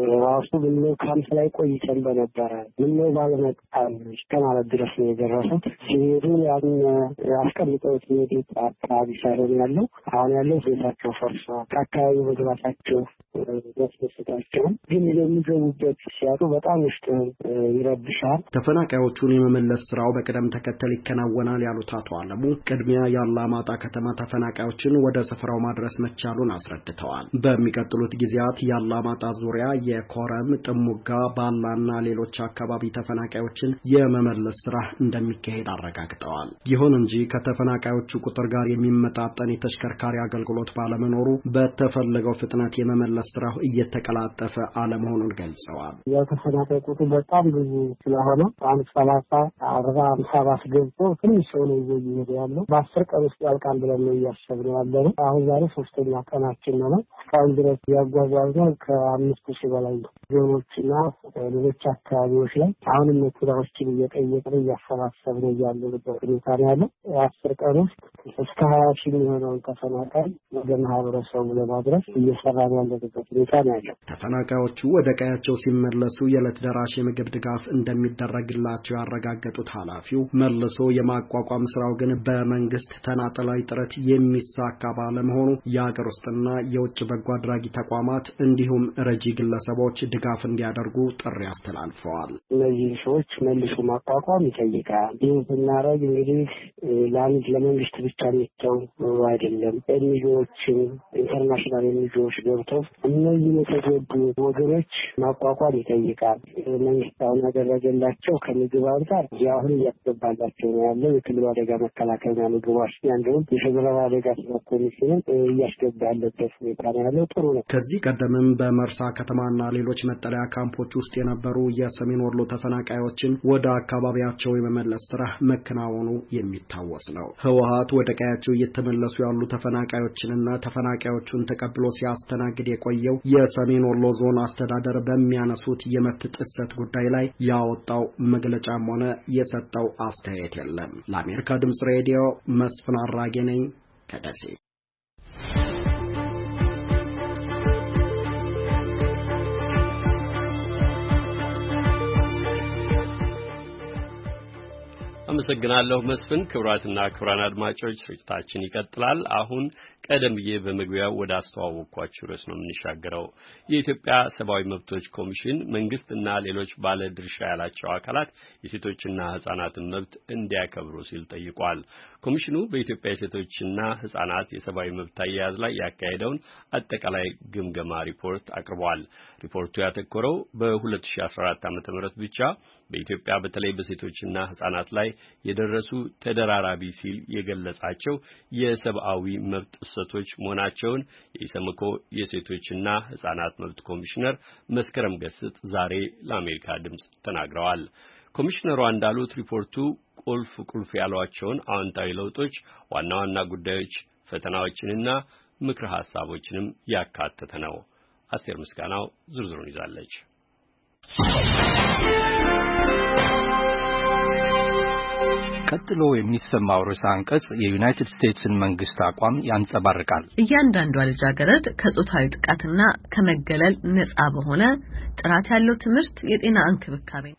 ራሱ ምነው ካምፕ ላይ ቆይተን በነበረ ምነው ባለመጣን እስከማለት ድረስ ነው የደረሱት። ሲሄዱ ያን አስቀምጠውት የሄዱት አካባቢ ሳይሆን ያለው አሁን ያለው ቤታቸው ፈርሶ ከአካባቢው መግባታቸው ያስደስታቸው፣ ግን የሚገቡበት ሲያጡ በጣም ውስጥ ይረብሻል። ተፈናቃዮቹን የመመለስ ስራው በቅደም ተከተል ይከናወናል ያሉት አቶ አለሙ ቅድሚያ የአላማጣ ከተማ ተፈናቃዮችን ወደ ስፍራው ማድረስ መቻሉን አስረድተዋል። በሚቀጥሉት ጊዜያት የአላማጣ ዙሪያ የኮረም፣ ጥሙጋ፣ ባላና ሌሎች አካባቢ ተፈናቃዮችን የመመለስ ስራ እንደሚካሄድ አረጋግጠዋል። ይሁን እንጂ ከተፈናቃዮቹ ቁጥር ጋር የሚመጣጠን የተሽከርካሪ አገልግሎት ባለመኖሩ በተፈለገው ፍጥነት የመመለስ የመመለስ ስራው እየተቀላጠፈ አለመሆኑን ገልጸዋል። የተፈናቃይ ቁጥር በጣም ብዙ ስለሆነ አንድ ሰላሳ አርባ ሃምሳ ባስ ገብቶ ትንሽ ሰው ነው እየሄደ ያለው። በአስር ቀን ውስጥ ያልቃል ብለን ነው እያሰብን ያለነው። አሁን ዛሬ ሶስተኛ ቀናችን ነው። እስካሁን ድረስ ያጓጓዝነው ከአምስት ሺህ በላይ ዞኖችና ሌሎች አካባቢዎች ላይ አሁንም መኪናዎችን እየጠየቅን እያሰባሰብን ያለንበት ሁኔታ ነው ያለው። አስር ቀን ውስጥ እስከ ሀያ ሺህ የሚሆነውን ተፈናቃይ ወደ ማህበረሰቡ ለማድረስ እየሰራን ያለንበት ሁኔታ ነው ያለው። ተፈናቃዮቹ ወደ ቀያቸው ሲመለሱ የዕለት ደራሽ የምግብ ድጋፍ እንደሚደረግላቸው ያረጋገጡት ኃላፊው መልሶ የማቋቋም ስራው ግን በመንግስት ተናጠላዊ ጥረት የሚሳካ ባለመሆኑ የሀገር ውስጥና የውጭ በጎ አድራጊ ተቋማት እንዲሁም ረጂ ግለሰቦች ድጋፍ እንዲያደርጉ ጥሪ አስተላልፈዋል። እነዚህ ሰዎች መልሶ ማቋቋም ይጠይቃል። ይህን ስናደርግ እንግዲህ ለአንድ ለመንግስት ብቻ የሚተው አይደለም። ኤንጂኦዎችን ኢንተርናሽናል ኤንጂኦዎች ገብተው እነዚህ የተጎዱ ወገኖች ማቋቋም ይጠይቃል። መንግስት አሁን ያደረገላቸው ከምግብ አንጻር አሁን እያስገባላቸው ነው ያለው የክልሉ አደጋ መከላከልና ምግብ ዋስትና እንዲሁም የፌዴራል አደጋ ስጋት ኮሚሽንን እያስገባ ያለበት ሁኔታ ነው ያለው። ጥሩ ነው። ከዚህ ቀደምም በመርሳ ከተማና ሌሎች መጠለያ ካምፖች ውስጥ የነበሩ የሰሜን ወሎ ተፈናቃዮችን ወደ አካባቢያቸው የመመለስ ስራ መከናወኑ የሚታወስ ነው። ህወሓት ወደ ቀያቸው እየተመለሱ ያሉ ተፈናቃዮችንና ተፈናቃዮቹን ተቀብሎ ሲያስተናግድ የቆየው የሰሜን ወሎ ዞን አስተዳደር በሚያነሱት የመብት ጥሰት ጉዳይ ላይ ያወጣው መግለጫም ሆነ የሰጠው አስተያየት የለም። ለአሜሪካ ድምጽ ሬዲዮ መስፍን አራጌ ነኝ ከደሴ። አመሰግናለሁ መስፍን። ክቡራትና ክቡራን አድማጮች ስርጭታችን ይቀጥላል። አሁን ቀደም ብዬ በመግቢያው ወደ አስተዋወቅኳችሁ ርዕስ ነው የምንሻገረው። የኢትዮጵያ ሰብአዊ መብቶች ኮሚሽን መንግስትና ሌሎች ባለ ድርሻ ያላቸው አካላት የሴቶችና ህጻናትን መብት እንዲያከብሩ ሲል ጠይቋል። ኮሚሽኑ በኢትዮጵያ የሴቶችና ህጻናት የሰብአዊ መብት አያያዝ ላይ ያካሄደውን አጠቃላይ ግምገማ ሪፖርት አቅርቧል። ሪፖርቱ ያተኮረው በሁለት ሺህ አስራ አራት ዓመተ ምህረት ብቻ በኢትዮጵያ በተለይ በሴቶችና ህጻናት ላይ የደረሱ ተደራራቢ ሲል የገለጻቸው የሰብአዊ መብት ጥሰቶች መሆናቸውን የኢሰመኮ የሴቶችና ህጻናት መብት ኮሚሽነር መስከረም ገስጥ ዛሬ ለአሜሪካ ድምጽ ተናግረዋል። ኮሚሽነሯ እንዳሉት ሪፖርቱ ቁልፍ ቁልፍ ያሏቸውን አዎንታዊ ለውጦች፣ ዋና ዋና ጉዳዮች፣ ፈተናዎችንና ምክረ ሐሳቦችንም ያካተተ ነው። አስቴር ምስጋናው ዝርዝሩን ይዛለች። ቀጥሎ የሚሰማው ርዕሰ አንቀጽ የዩናይትድ ስቴትስን መንግስት አቋም ያንጸባርቃል። እያንዳንዷ ልጃገረድ ከጾታዊ ጥቃትና ከመገለል ነጻ በሆነ ጥራት ያለው ትምህርት፣ የጤና እንክብካቤ።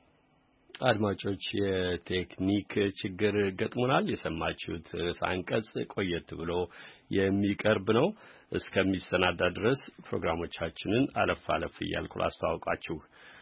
አድማጮች የቴክኒክ ችግር ገጥሞናል። የሰማችሁት ርዕሰ አንቀጽ ቆየት ብሎ የሚቀርብ ነው። እስከሚሰናዳ ድረስ ፕሮግራሞቻችንን አለፍ አለፍ እያልኩ ላስተዋውቃችሁ።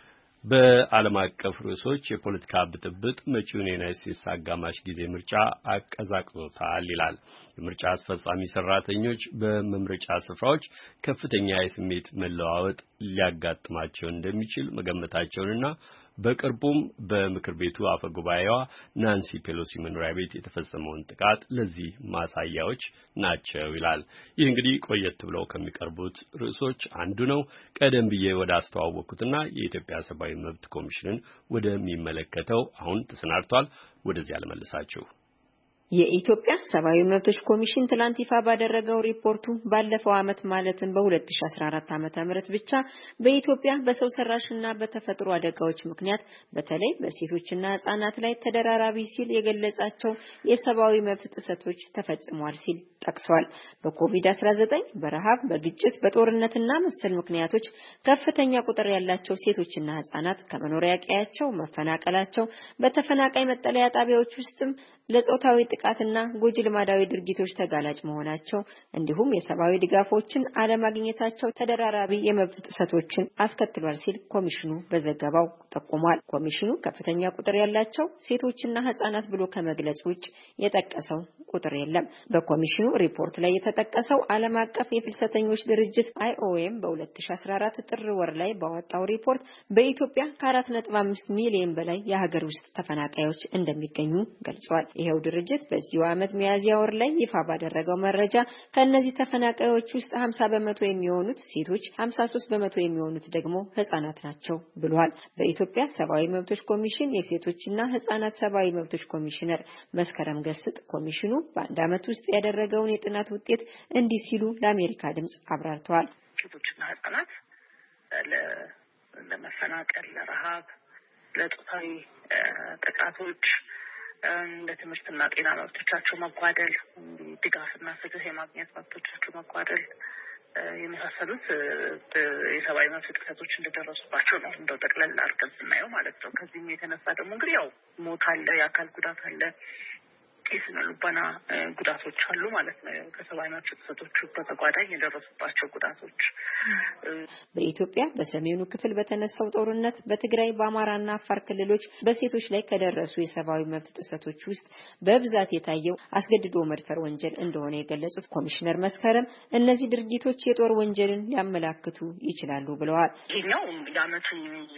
በዓለም አቀፍ ርዕሶች የፖለቲካ ብጥብጥ መጪውን የዩናይትድ ስቴትስ አጋማሽ ጊዜ ምርጫ አቀዛቅዞታል ይላል። የምርጫ አስፈጻሚ ሰራተኞች በመምረጫ ስፍራዎች ከፍተኛ የስሜት መለዋወጥ ሊያጋጥማቸው እንደሚችል መገመታቸውንና በቅርቡም በምክር ቤቱ አፈ ጉባኤዋ ናንሲ ፔሎሲ መኖሪያ ቤት የተፈጸመውን ጥቃት ለዚህ ማሳያዎች ናቸው ይላል። ይህ እንግዲህ ቆየት ብለው ከሚቀርቡት ርዕሶች አንዱ ነው። ቀደም ብዬ ወደ አስተዋወቅኩትና የኢትዮጵያ ሰብአዊ መብት ኮሚሽንን ወደሚመለከተው አሁን ተሰናድቷል። ወደዚያ ለመልሳችሁ። የኢትዮጵያ ሰብአዊ መብቶች ኮሚሽን ትላንት ይፋ ባደረገው ሪፖርቱ ባለፈው ዓመት ማለትም በሁለት ሺህ አስራ አራት ዓመተ ምህረት ብቻ በኢትዮጵያ በሰው ሰራሽና በተፈጥሮ አደጋዎች ምክንያት በተለይ በሴቶችና ህጻናት ላይ ተደራራቢ ሲል የገለጻቸው የሰብአዊ መብት ጥሰቶች ተፈጽሟል ሲል ጠቅሷል። በኮቪድ አስራ ዘጠኝ፣ በረሃብ፣ በግጭት፣ በጦርነትና መሰል ምክንያቶች ከፍተኛ ቁጥር ያላቸው ሴቶችና ህጻናት ከመኖሪያ ቀያቸው መፈናቀላቸው፣ በተፈናቃይ መጠለያ ጣቢያዎች ውስጥም ለጾታዊ ጥቃትና ጎጂ ልማዳዊ ድርጊቶች ተጋላጭ መሆናቸው እንዲሁም የሰብአዊ ድጋፎችን አለማግኘታቸው ተደራራቢ የመብት ጥሰቶችን አስከትሏል ሲል ኮሚሽኑ በዘገባው ጠቁሟል። ኮሚሽኑ ከፍተኛ ቁጥር ያላቸው ሴቶችና ህጻናት ብሎ ከመግለጽ ውጭ የጠቀሰው ቁጥር የለም። በኮሚሽኑ ሪፖርት ላይ የተጠቀሰው ዓለም አቀፍ የፍልሰተኞች ድርጅት አይ ኦ ኤም በሁለት ሺህ አስራ አራት ጥር ወር ላይ ባወጣው ሪፖርት በኢትዮጵያ ከአራት ነጥብ አምስት ሚሊዮን በላይ የሀገር ውስጥ ተፈናቃዮች እንደሚገኙ ገልጿል። ይሄው ድርጅት በዚሁ ዓመት ሚያዝያ ወር ላይ ይፋ ባደረገው መረጃ ከነዚህ ተፈናቃዮች ውስጥ ሀምሳ በመቶ የሚሆኑት ሴቶች፣ ሀምሳ ሶስት በመቶ የሚሆኑት ደግሞ ህጻናት ናቸው ብሏል። በኢትዮጵያ ሰብአዊ መብቶች ኮሚሽን የሴቶችና ህጻናት ሰብአዊ መብቶች ኮሚሽነር መስከረም ገስጥ ኮሚሽኑ በአንድ ዓመት ውስጥ ያደረገውን የጥናት ውጤት እንዲህ ሲሉ ለአሜሪካ ድምጽ አብራርተዋል። ሴቶችና ህጻናት ለመፈናቀል፣ ለረሃብ፣ ለጾታዊ ጥቃቶች፣ ለትምህርትና ጤና መብቶቻቸው መጓደል፣ ድጋፍና ፍትህ የማግኘት መብቶቻቸው መጓደል የመሳሰሉት የሰብአዊ መብት ጥሰቶች እንደደረሱባቸው ነው እንደው ጠቅለል አድርገን ስናየው ማለት ነው። ከዚህም የተነሳ ደግሞ እንግዲህ ያው ሞት አለ፣ የአካል ጉዳት አለ፣ የስነ ልቦና ጉዳቶች አሉ ማለት ነው። ከሰብአዊ መብት ጥሰቶቹ በተጓዳኝ የደረሱባቸው ጉዳቶች በኢትዮጵያ በሰሜኑ ክፍል በተነሳው ጦርነት በትግራይ በአማራና አፋር ክልሎች በሴቶች ላይ ከደረሱ የሰብአዊ መብት ጥሰቶች ውስጥ በብዛት የታየው አስገድዶ መድፈር ወንጀል እንደሆነ የገለጹት ኮሚሽነር መስከረም እነዚህ ድርጊቶች የጦር ወንጀልን ሊያመላክቱ ይችላሉ ብለዋል። ይሄኛው የዓመቱ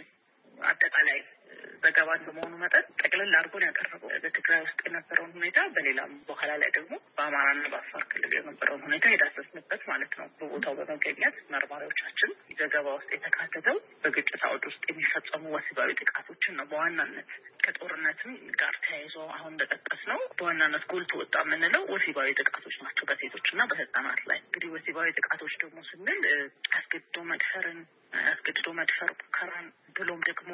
አጠቃላይ ዘገባ እንደመሆኑ መጠን ጠቅልል አድርጎን ያቀረበው በትግራይ ውስጥ የነበረውን ሁኔታ በሌላም በኋላ ላይ ደግሞ በአማራና በአፋር ክልል የነበረውን ሁኔታ የዳሰስንበት ማለት ነው። በቦታው በመገኘት መርማሪዎቻችን ዘገባ ውስጥ የተካተተው በግጭት አውድ ውስጥ የሚፈጸሙ ወሲባዊ ጥቃቶችን ነው። በዋናነት ከጦርነትም ጋር ተያይዞ አሁን እንደጠቀስ ነው በዋናነት ጎልቶ ወጣ የምንለው ወሲባዊ ጥቃቶች ናቸው በሴቶችና በህፃናት ላይ። እንግዲህ ወሲባዊ ጥቃቶች ደግሞ ስንል አስገድዶ መድፈርን፣ አስገድዶ መድፈር ሙከራን ብሎም ደግሞ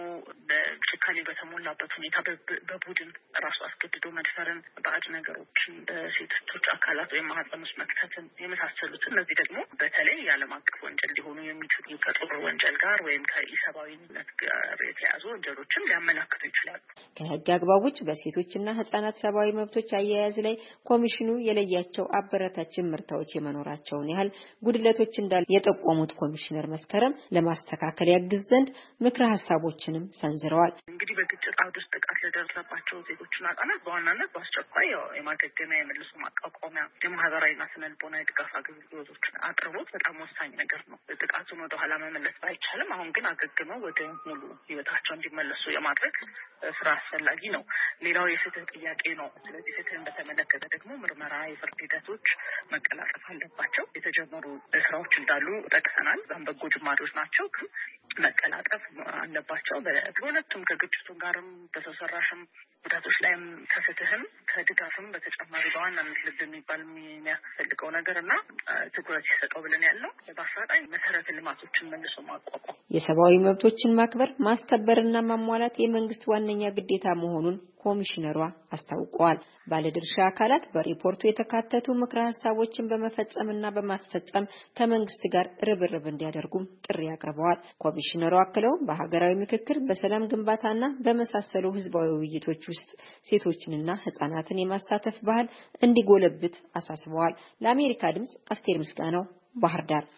በጭካኔ በተሞላበት ሁኔታ በቡድን ራሱ አስገድዶ መድፈርን፣ ባዕድ ነገሮችን በሴቶች አካላት ወይም ማህፀን ውስጥ መክተትን የመሳሰሉትን እነዚህ ደግሞ በተለይ የዓለም አቀፍ ወንጀል ሊሆኑ የሚችሉ ከጦር ወንጀል ጋር ወይም ከኢሰብአዊነት ጋር የተያዙ ወንጀሎችን ሊያመላክቱ ይችላሉ። ከህግ አግባብ ውጭ በሴቶችና ህጻናት ሰብአዊ መብቶች አያያዝ ላይ ኮሚሽኑ የለያቸው አበረታች ምርታዎች የመኖራቸውን ያህል ጉድለቶች እንዳሉ የጠቆሙት ኮሚሽነር መስከረም ለማስተካከል ያግዝ ዘንድ ምክረ ሀሳቦችንም ሰንዝረዋል። እንግዲህ በግጭት አውድ ውስጥ ጥቃት ለደረሰባቸው ዜጎችና ህጻናት በዋናነት በአስቸኳይ የማገገሚያ የመልሶ ማቋቋሚያ የማህበራዊና ስነልቦናዊ ድጋፍ አገልግሎቶችን አቅርቦት በጣም ወሳኝ ነገር ነው። ጥቃቱን ወደ ኋላ መመለስ ባይቻልም አሁን ግን አገግመው ወደ ሙሉ ህይወታቸው እንዲመለሱ የማድረግ ስራ አስፈላጊ ነው። ሌላው የፍትህ ጥያቄ ነው። ስለዚህ ፍትህን በተመለከተ ደግሞ ምርመራ፣ የፍርድ ሂደቶች መቀላጠፍ አለባቸው። የተጀመሩ ስራዎች እንዳሉ ጠቅሰናል። በጣም በጎ ጅማሬዎች ናቸው፣ ግን መቀላጠፍ አለባቸው። በሁለቱም ከግጭቱ ጋርም በሰው ሰራሽም ጉዳቶች ላይም ከፍትህም ከድጋፍም በተጨማሪ በዋናነት ልብ የሚባል የሚያስፈልገው ነገር እና ትኩረት ይሰጠው ብለን ያለው በአፋጣኝ መሰረተ ልማቶችን መልሶ ማቋቋም፣ የሰብአዊ መብቶችን ማክበር ማስከበርና ማሟላት የመንግስት ዋነኛ ግዴታ መሆኑን ኮሚሽነሯ አስታውቀዋል። ባለድርሻ አካላት በሪፖርቱ የተካተቱ ምክረ ሀሳቦችን በመፈጸምና በማስፈጸም ከመንግስት ጋር ርብርብ እንዲያደርጉም ጥሪ አቅርበዋል። ኮሚሽነሯ አክለው በሀገራዊ ምክክር፣ በሰላም ግንባታና በመሳሰሉ ህዝባዊ ውይይቶች ውስጥ ሴቶችንና ህጻናትን የማሳተፍ ባህል እንዲጎለብት አሳስበዋል። ለአሜሪካ ድምጽ አስቴር ምስጋናው ባህር ዳር።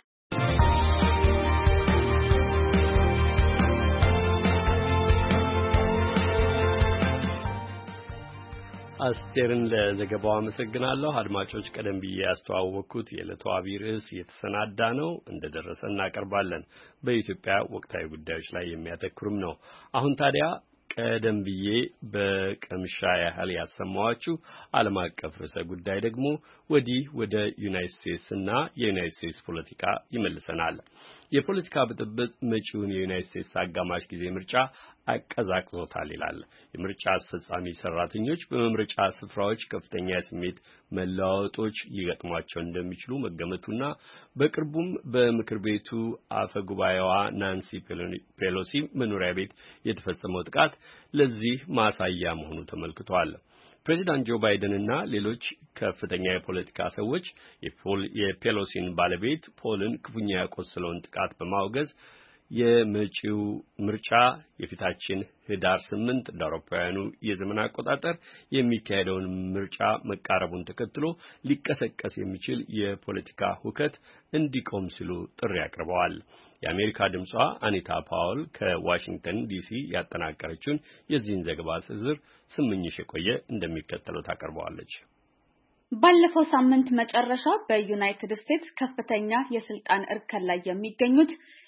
አስቴርን ለዘገባው አመሰግናለሁ። አድማጮች፣ ቀደም ብዬ ያስተዋወቅኩት የዕለቱ አብይ ርዕስ የተሰናዳ ነው፣ እንደደረሰ እናቀርባለን። በኢትዮጵያ ወቅታዊ ጉዳዮች ላይ የሚያተኩርም ነው። አሁን ታዲያ ቀደም ብዬ በቅምሻ ያህል ያሰማኋችሁ ዓለም አቀፍ ርዕሰ ጉዳይ ደግሞ ወዲህ ወደ ዩናይትድ ስቴትስ እና የዩናይትድ ስቴትስ ፖለቲካ ይመልሰናል። የፖለቲካ ብጥብጥ መጪውን የዩናይትድ ስቴትስ አጋማሽ ጊዜ ምርጫ አቀዛቅዞታል ይላል። የምርጫ አስፈጻሚ ሰራተኞች በመምረጫ ስፍራዎች ከፍተኛ ስሜት መለዋወጦች ሊገጥሟቸው እንደሚችሉ መገመቱና በቅርቡም በምክር ቤቱ አፈ ጉባኤዋ ናንሲ ፔሎሲ መኖሪያ ቤት የተፈጸመው ጥቃት ለዚህ ማሳያ መሆኑ ተመልክቷል። ፕሬዚዳንት ጆ ባይደን እና ሌሎች ከፍተኛ የፖለቲካ ሰዎች የፔሎሲን ባለቤት ፖልን ክፉኛ ያቆሰለውን ጥቃት በማውገዝ የመጪው ምርጫ የፊታችን ህዳር ስምንት እንደ አውሮፓውያኑ የዘመን አቆጣጠር የሚካሄደውን ምርጫ መቃረቡን ተከትሎ ሊቀሰቀስ የሚችል የፖለቲካ ሁከት እንዲቆም ሲሉ ጥሪ አቅርበዋል። የአሜሪካ ድምጿ አኒታ ፓውል ከዋሽንግተን ዲሲ ያጠናቀረችውን የዚህን ዘገባ ዝርዝር ስምኝሽ የቆየ እንደሚከተለው ታቀርበዋለች። ባለፈው ሳምንት መጨረሻ በዩናይትድ ስቴትስ ከፍተኛ የስልጣን እርከን ላይ የሚገኙት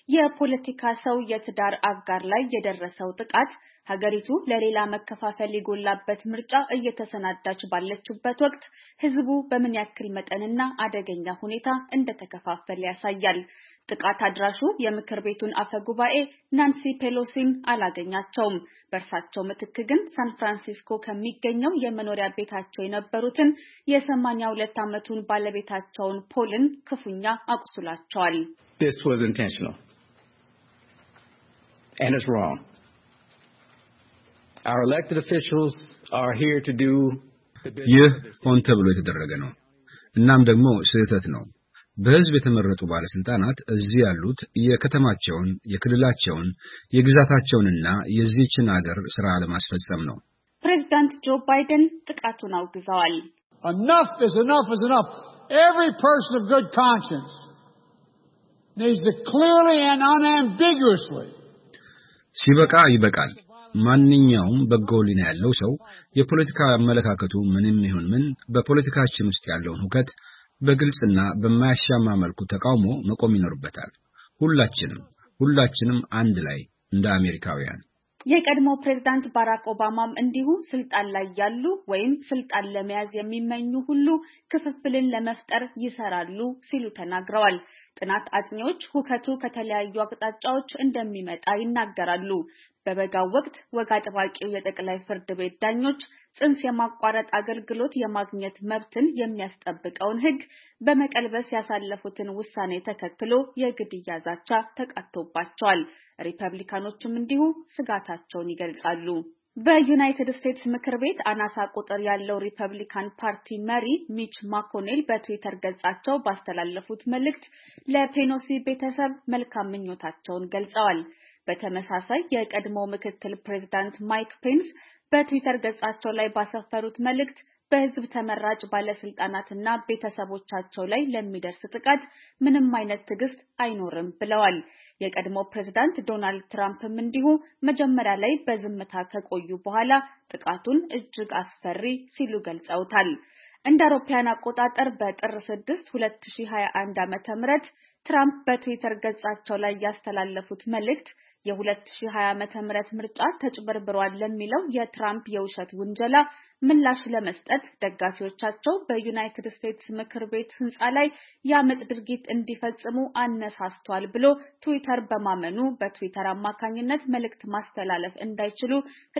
የፖለቲካ ሰው የትዳር አጋር ላይ የደረሰው ጥቃት ሀገሪቱ ለሌላ መከፋፈል የጎላበት ምርጫ እየተሰናዳች ባለችበት ወቅት ህዝቡ በምን ያክል መጠንና አደገኛ ሁኔታ እንደተከፋፈለ ያሳያል። ጥቃት አድራሹ የምክር ቤቱን አፈ ጉባኤ ናንሲ ፔሎሲን አላገኛቸውም። በእርሳቸው ምትክ ግን ሳን ፍራንሲስኮ ከሚገኘው የመኖሪያ ቤታቸው የነበሩትን የሰማንያ ሁለት ዓመቱን ባለቤታቸውን ፖልን ክፉኛ አቁስሏቸዋል። This was intentional. And it's wrong. Our elected officials are here to do ይህ ሆን ተብሎ የተደረገ ነው። እናም ደግሞ ስህተት ነው። በህዝብ የተመረጡ ባለስልጣናት እዚህ ያሉት የከተማቸውን፣ የክልላቸውን፣ የግዛታቸውንና የዚህችን ሀገር ስራ ለማስፈጸም ነው። ፕሬዝዳንት ጆ ባይደን ጥቃቱን አውግዘዋል። Enough is enough is enough. Every person of good conscience needs to clearly and unambiguously ሲበቃ ይበቃል። ማንኛውም በጎ ሕሊና ያለው ሰው የፖለቲካ አመለካከቱ ምንም ይሁን ምን በፖለቲካችን ውስጥ ያለውን ሁከት በግልጽና በማያሻማ መልኩ ተቃውሞ መቆም ይኖርበታል። ሁላችንም ሁላችንም አንድ ላይ እንደ አሜሪካውያን። የቀድሞ ፕሬዝዳንት ባራክ ኦባማም እንዲሁ ስልጣን ላይ ያሉ ወይም ስልጣን ለመያዝ የሚመኙ ሁሉ ክፍፍልን ለመፍጠር ይሰራሉ ሲሉ ተናግረዋል። ጥናት አጥኚዎች ሁከቱ ከተለያዩ አቅጣጫዎች እንደሚመጣ ይናገራሉ። በበጋው ወቅት ወግ አጥባቂው የጠቅላይ ፍርድ ቤት ዳኞች ጽንስ የማቋረጥ አገልግሎት የማግኘት መብትን የሚያስጠብቀውን ሕግ በመቀልበስ ያሳለፉትን ውሳኔ ተከትሎ የግድያ ዛቻ ተቃጥቶባቸዋል። ሪፐብሊካኖችም እንዲሁ ስጋታቸውን ይገልጻሉ። በዩናይትድ ስቴትስ ምክር ቤት አናሳ ቁጥር ያለው ሪፐብሊካን ፓርቲ መሪ ሚች ማኮኔል በትዊተር ገጻቸው ባስተላለፉት መልእክት ለፔሎሲ ቤተሰብ መልካም ምኞታቸውን ገልጸዋል። በተመሳሳይ የቀድሞ ምክትል ፕሬዝዳንት ማይክ ፔንስ በትዊተር ገጻቸው ላይ ባሰፈሩት መልእክት በህዝብ ተመራጭ ባለስልጣናትና ቤተሰቦቻቸው ላይ ለሚደርስ ጥቃት ምንም አይነት ትዕግስት አይኖርም ብለዋል። የቀድሞ ፕሬዝዳንት ዶናልድ ትራምፕም እንዲሁ መጀመሪያ ላይ በዝምታ ከቆዩ በኋላ ጥቃቱን እጅግ አስፈሪ ሲሉ ገልጸውታል። እንደ አውሮፓውያን አቆጣጠር በጥር ስድስት ሁለት ሺህ ሃያ አንድ ዓመተ ምህረት ትራምፕ በትዊተር ገጻቸው ላይ ያስተላለፉት መልእክት የሁለት ሺህ ሃያ ዓመተ ምህረት ምርጫ ተጭበርብሯል ለሚለው የትራምፕ የውሸት ውንጀላ ምላሽ ለመስጠት ደጋፊዎቻቸው በዩናይትድ ስቴትስ ምክር ቤት ህንጻ ላይ የአመጽ ድርጊት እንዲፈጽሙ አነሳስቷል ብሎ ትዊተር በማመኑ በትዊተር አማካኝነት መልእክት ማስተላለፍ እንዳይችሉ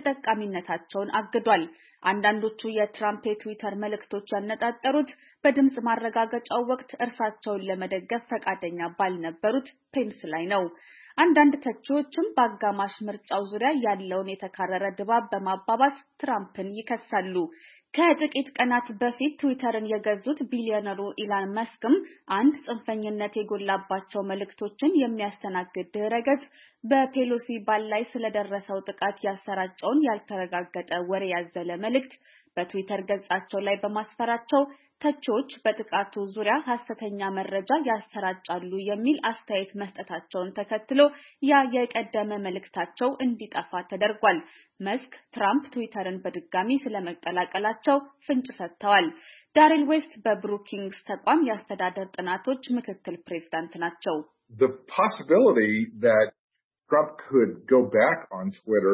ተጠቃሚነታቸውን አግዷል። አንዳንዶቹ የትራምፕ የትዊተር መልእክቶች ያነጣጠሩት በድምጽ ማረጋገጫው ወቅት እርሳቸውን ለመደገፍ ፈቃደኛ ባልነበሩት ፔንስ ላይ ነው። አንዳንድ ተቺዎችም በአጋማሽ ምርጫው ዙሪያ ያለውን የተካረረ ድባብ በማባባስ ትራምፕን ይከሳሉ። ከጥቂት ቀናት በፊት ትዊተርን የገዙት ቢሊዮነሩ ኢላን መስክም አንድ ጽንፈኝነት የጎላባቸው መልእክቶችን የሚያስተናግድ ድረገጽ በፔሎሲ ባል ላይ ስለደረሰው ጥቃት ያሰራጨውን ያልተረጋገጠ ወሬ ያዘለ መልእክት በትዊተር ገጻቸው ላይ በማስፈራቸው ተቺዎች በጥቃቱ ዙሪያ ሐሰተኛ መረጃ ያሰራጫሉ የሚል አስተያየት መስጠታቸውን ተከትሎ ያ የቀደመ መልእክታቸው እንዲጠፋ ተደርጓል። መስክ ትራምፕ ትዊተርን በድጋሚ ስለመቀላቀላቸው ፍንጭ ሰጥተዋል። ዳሪል ዌስት በብሩኪንግስ ተቋም የአስተዳደር ጥናቶች ምክትል ፕሬዝዳንት ናቸው። The possibility that Trump could go back on Twitter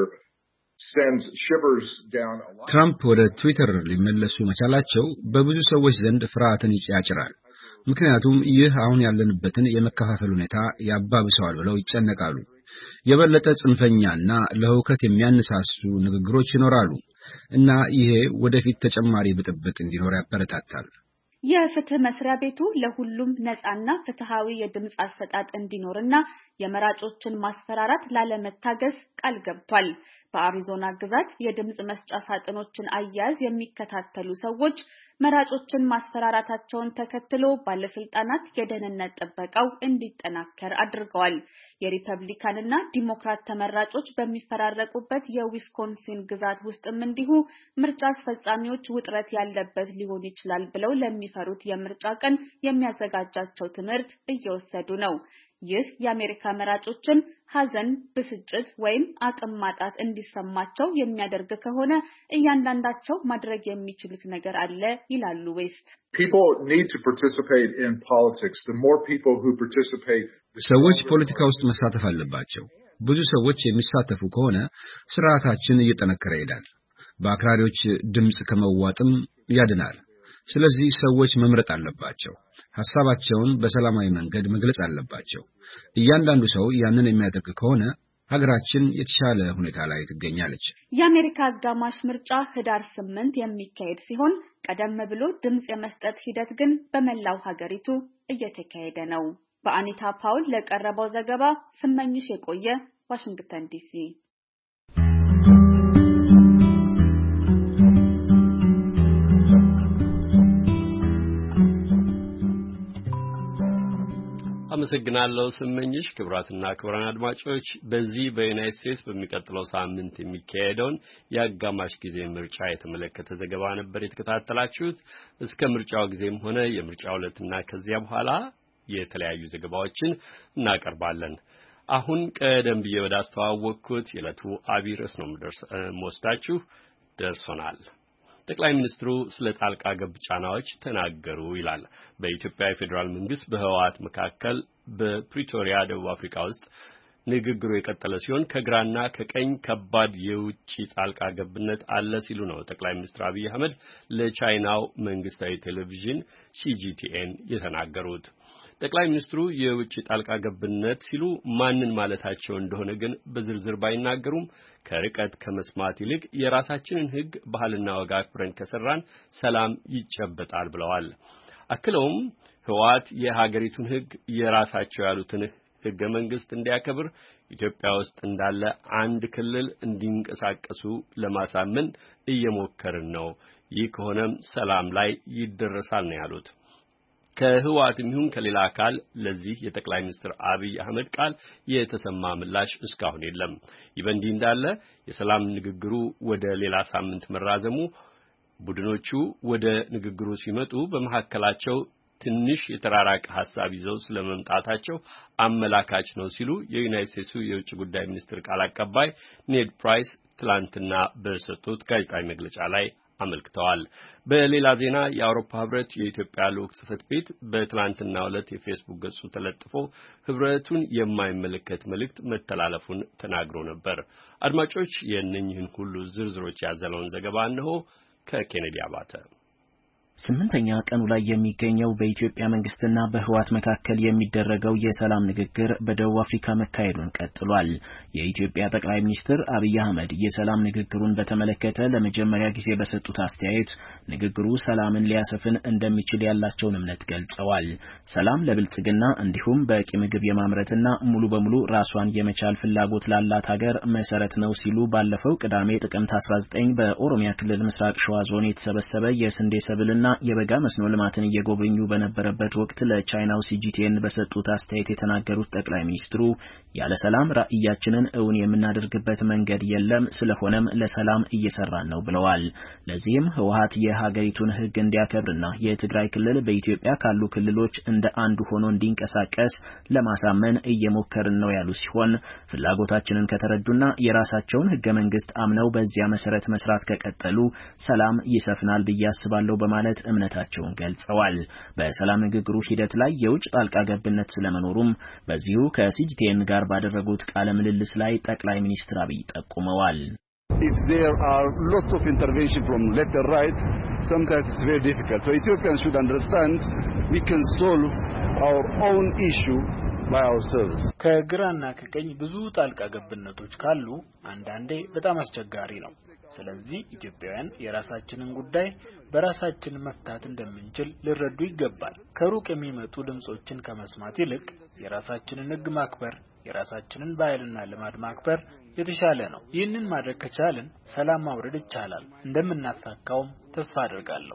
ትራምፕ ወደ ትዊተር ሊመለሱ መቻላቸው በብዙ ሰዎች ዘንድ ፍርሃትን ያጭራል። ምክንያቱም ይህ አሁን ያለንበትን የመከፋፈል ሁኔታ ያባብሰዋል ብለው ይጨነቃሉ። የበለጠ ጽንፈኛና ለሁከት የሚያነሳሱ ንግግሮች ይኖራሉ እና ይሄ ወደፊት ተጨማሪ ብጥብጥ እንዲኖር ያበረታታል። የፍትህ መስሪያ ቤቱ ለሁሉም ነፃና ፍትሃዊ የድምጽ አሰጣጥ እንዲኖርና የመራጮችን ማስፈራራት ላለመታገስ ቃል ገብቷል። በአሪዞና ግዛት የድምጽ መስጫ ሳጥኖችን አያያዝ የሚከታተሉ ሰዎች መራጮችን ማስፈራራታቸውን ተከትሎ ባለስልጣናት የደህንነት ጥበቃው እንዲጠናከር አድርገዋል። የሪፐብሊካንና ዲሞክራት ተመራጮች በሚፈራረቁበት የዊስኮንሲን ግዛት ውስጥም እንዲሁ ምርጫ አስፈጻሚዎች ውጥረት ያለበት ሊሆን ይችላል ብለው ለሚፈሩት የምርጫ ቀን የሚያዘጋጃቸው ትምህርት እየወሰዱ ነው። ይህ የአሜሪካ መራጮችን ሐዘን፣ ብስጭት ወይም አቅም ማጣት እንዲሰማቸው የሚያደርግ ከሆነ እያንዳንዳቸው ማድረግ የሚችሉት ነገር አለ ይላሉ ዌስት። People need to participate in politics. The more people who participate, ሰዎች ፖለቲካ ውስጥ መሳተፍ አለባቸው። ብዙ ሰዎች የሚሳተፉ ከሆነ ስርዓታችን እየጠነከረ ይሄዳል። በአክራሪዎች ድምጽ ከመዋጥም ያድናል። ስለዚህ ሰዎች መምረጥ አለባቸው። ሐሳባቸውን በሰላማዊ መንገድ መግለጽ አለባቸው። እያንዳንዱ ሰው ያንን የሚያደርግ ከሆነ ሀገራችን የተሻለ ሁኔታ ላይ ትገኛለች። የአሜሪካ አጋማሽ ምርጫ ህዳር ስምንት የሚካሄድ ሲሆን ቀደም ብሎ ድምጽ የመስጠት ሂደት ግን በመላው ሀገሪቱ እየተካሄደ ነው። በአኒታ ፓውል ለቀረበው ዘገባ ስመኝሽ የቆየ ዋሽንግተን ዲሲ። አመሰግናለሁ ስመኝሽ። ክብራትና ክብራን አድማጮች በዚህ በዩናይትድ ስቴትስ በሚቀጥለው ሳምንት የሚካሄደውን የአጋማሽ ጊዜ ምርጫ የተመለከተ ዘገባ ነበር የተከታተላችሁት። እስከ ምርጫው ጊዜም ሆነ የምርጫው ዕለትና ከዚያ በኋላ የተለያዩ ዘገባዎችን እናቀርባለን። አሁን ቀደም ብዬ ወዳስተዋወቅኩት የዕለቱ አብይ ርዕስ ነው የምወስዳችሁ ደርሶናል። ጠቅላይ ሚኒስትሩ ስለ ጣልቃ ገብ ጫናዎች ተናገሩ ይላል። በኢትዮጵያ ፌደራል መንግስት በህወሓት መካከል በፕሪቶሪያ ደቡብ አፍሪካ ውስጥ ንግግሩ የቀጠለ ሲሆን ከግራና ከቀኝ ከባድ የውጭ ጣልቃ ገብነት አለ ሲሉ ነው ጠቅላይ ሚኒስትር አብይ አህመድ ለቻይናው መንግስታዊ ቴሌቪዥን ሲጂቲኤን የተናገሩት። ጠቅላይ ሚኒስትሩ የውጭ ጣልቃ ገብነት ሲሉ ማንን ማለታቸው እንደሆነ ግን በዝርዝር ባይናገሩም ከርቀት ከመስማት ይልቅ የራሳችንን ህግ ባህልና ወግ አክብረን ከሰራን ሰላም ይጨበጣል ብለዋል። አክለውም ህወሓት የሀገሪቱን ህግ የራሳቸው ያሉትን ህገ መንግስት እንዲያከብር ኢትዮጵያ ውስጥ እንዳለ አንድ ክልል እንዲንቀሳቀሱ ለማሳመን እየሞከርን ነው። ይህ ከሆነም ሰላም ላይ ይደረሳል ነው ያሉት። ከህወሓትም ይሁን ከሌላ አካል ለዚህ የጠቅላይ ሚኒስትር አብይ አህመድ ቃል የተሰማ ምላሽ እስካሁን የለም። ይህ በእንዲህ እንዳለ የሰላም ንግግሩ ወደ ሌላ ሳምንት መራዘሙ ቡድኖቹ ወደ ንግግሩ ሲመጡ በመሐከላቸው ትንሽ የተራራቀ ሐሳብ ይዘው ስለመምጣታቸው አመላካች ነው ሲሉ የዩናይትድ ስቴትሱ የውጭ ጉዳይ ሚኒስትር ቃል አቀባይ ኔድ ፕራይስ ትላንትና በሰጡት ጋዜጣዊ መግለጫ ላይ አመልክተዋል። በሌላ ዜና የአውሮፓ ህብረት የኢትዮጵያ ልዑክ ጽሕፈት ቤት በትላንትናው ዕለት የፌስቡክ ገጹ ተለጥፎ ህብረቱን የማይመለከት መልእክት መተላለፉን ተናግሮ ነበር። አድማጮች የእነኝህን ሁሉ ዝርዝሮች ያዘለውን ዘገባ እነሆ ከኬኔዲ አባተ። ስምንተኛ ቀኑ ላይ የሚገኘው በኢትዮጵያ መንግስትና በህወሓት መካከል የሚደረገው የሰላም ንግግር በደቡብ አፍሪካ መካሄዱን ቀጥሏል። የኢትዮጵያ ጠቅላይ ሚኒስትር አብይ አህመድ የሰላም ንግግሩን በተመለከተ ለመጀመሪያ ጊዜ በሰጡት አስተያየት ንግግሩ ሰላምን ሊያሰፍን እንደሚችል ያላቸውን እምነት ገልጸዋል። ሰላም ለብልጽግና እንዲሁም በቂ ምግብ የማምረትና ሙሉ በሙሉ ራሷን የመቻል ፍላጎት ላላት ሀገር መሰረት ነው ሲሉ ባለፈው ቅዳሜ ጥቅምት አስራ ዘጠኝ በኦሮሚያ ክልል ምስራቅ ሸዋ ዞን የተሰበሰበ የስንዴ ሰብልና የበጋ መስኖ ልማትን እየጎበኙ በነበረበት ወቅት ለቻይናው ሲጂቲኤን በሰጡት አስተያየት የተናገሩት ጠቅላይ ሚኒስትሩ ያለ ሰላም ራዕያችንን እውን የምናደርግበት መንገድ የለም፣ ስለሆነም ለሰላም እየሰራን ነው ብለዋል። ለዚህም ህወሓት የሀገሪቱን ህግ እንዲያከብርና የትግራይ ክልል በኢትዮጵያ ካሉ ክልሎች እንደ አንዱ ሆኖ እንዲንቀሳቀስ ለማሳመን እየሞከርን ነው ያሉ ሲሆን ፍላጎታችንን ከተረዱና የራሳቸውን ህገ መንግስት አምነው በዚያ መሰረት መስራት ከቀጠሉ ሰላም ይሰፍናል ብዬ አስባለሁ በማለት እምነታቸውን ገልጸዋል። በሰላም ንግግሩ ሂደት ላይ የውጭ ጣልቃ ገብነት ስለመኖሩም በዚሁ ከሲጂቲኤን ጋር ባደረጉት ቃለ ምልልስ ላይ ጠቅላይ ሚኒስትር አብይ ጠቁመዋል። If there are lots of intervention from left and right, sometimes it's very difficult. So Ethiopians should understand we can solve our own issue by ourselves. ከግራና ከቀኝ ብዙ ጣልቃ ገብነቶች ካሉ አንዳንዴ በጣም አስቸጋሪ ነው። ስለዚህ ኢትዮጵያውያን የራሳችንን ጉዳይ በራሳችን መፍታት እንደምንችል ሊረዱ ይገባል። ከሩቅ የሚመጡ ድምጾችን ከመስማት ይልቅ የራሳችንን ህግ ማክበር፣ የራሳችንን ባህልና ልማድ ማክበር የተሻለ ነው። ይህንን ማድረግ ከቻልን ሰላም ማውረድ ይቻላል። እንደምናሳካውም ተስፋ አደርጋለሁ።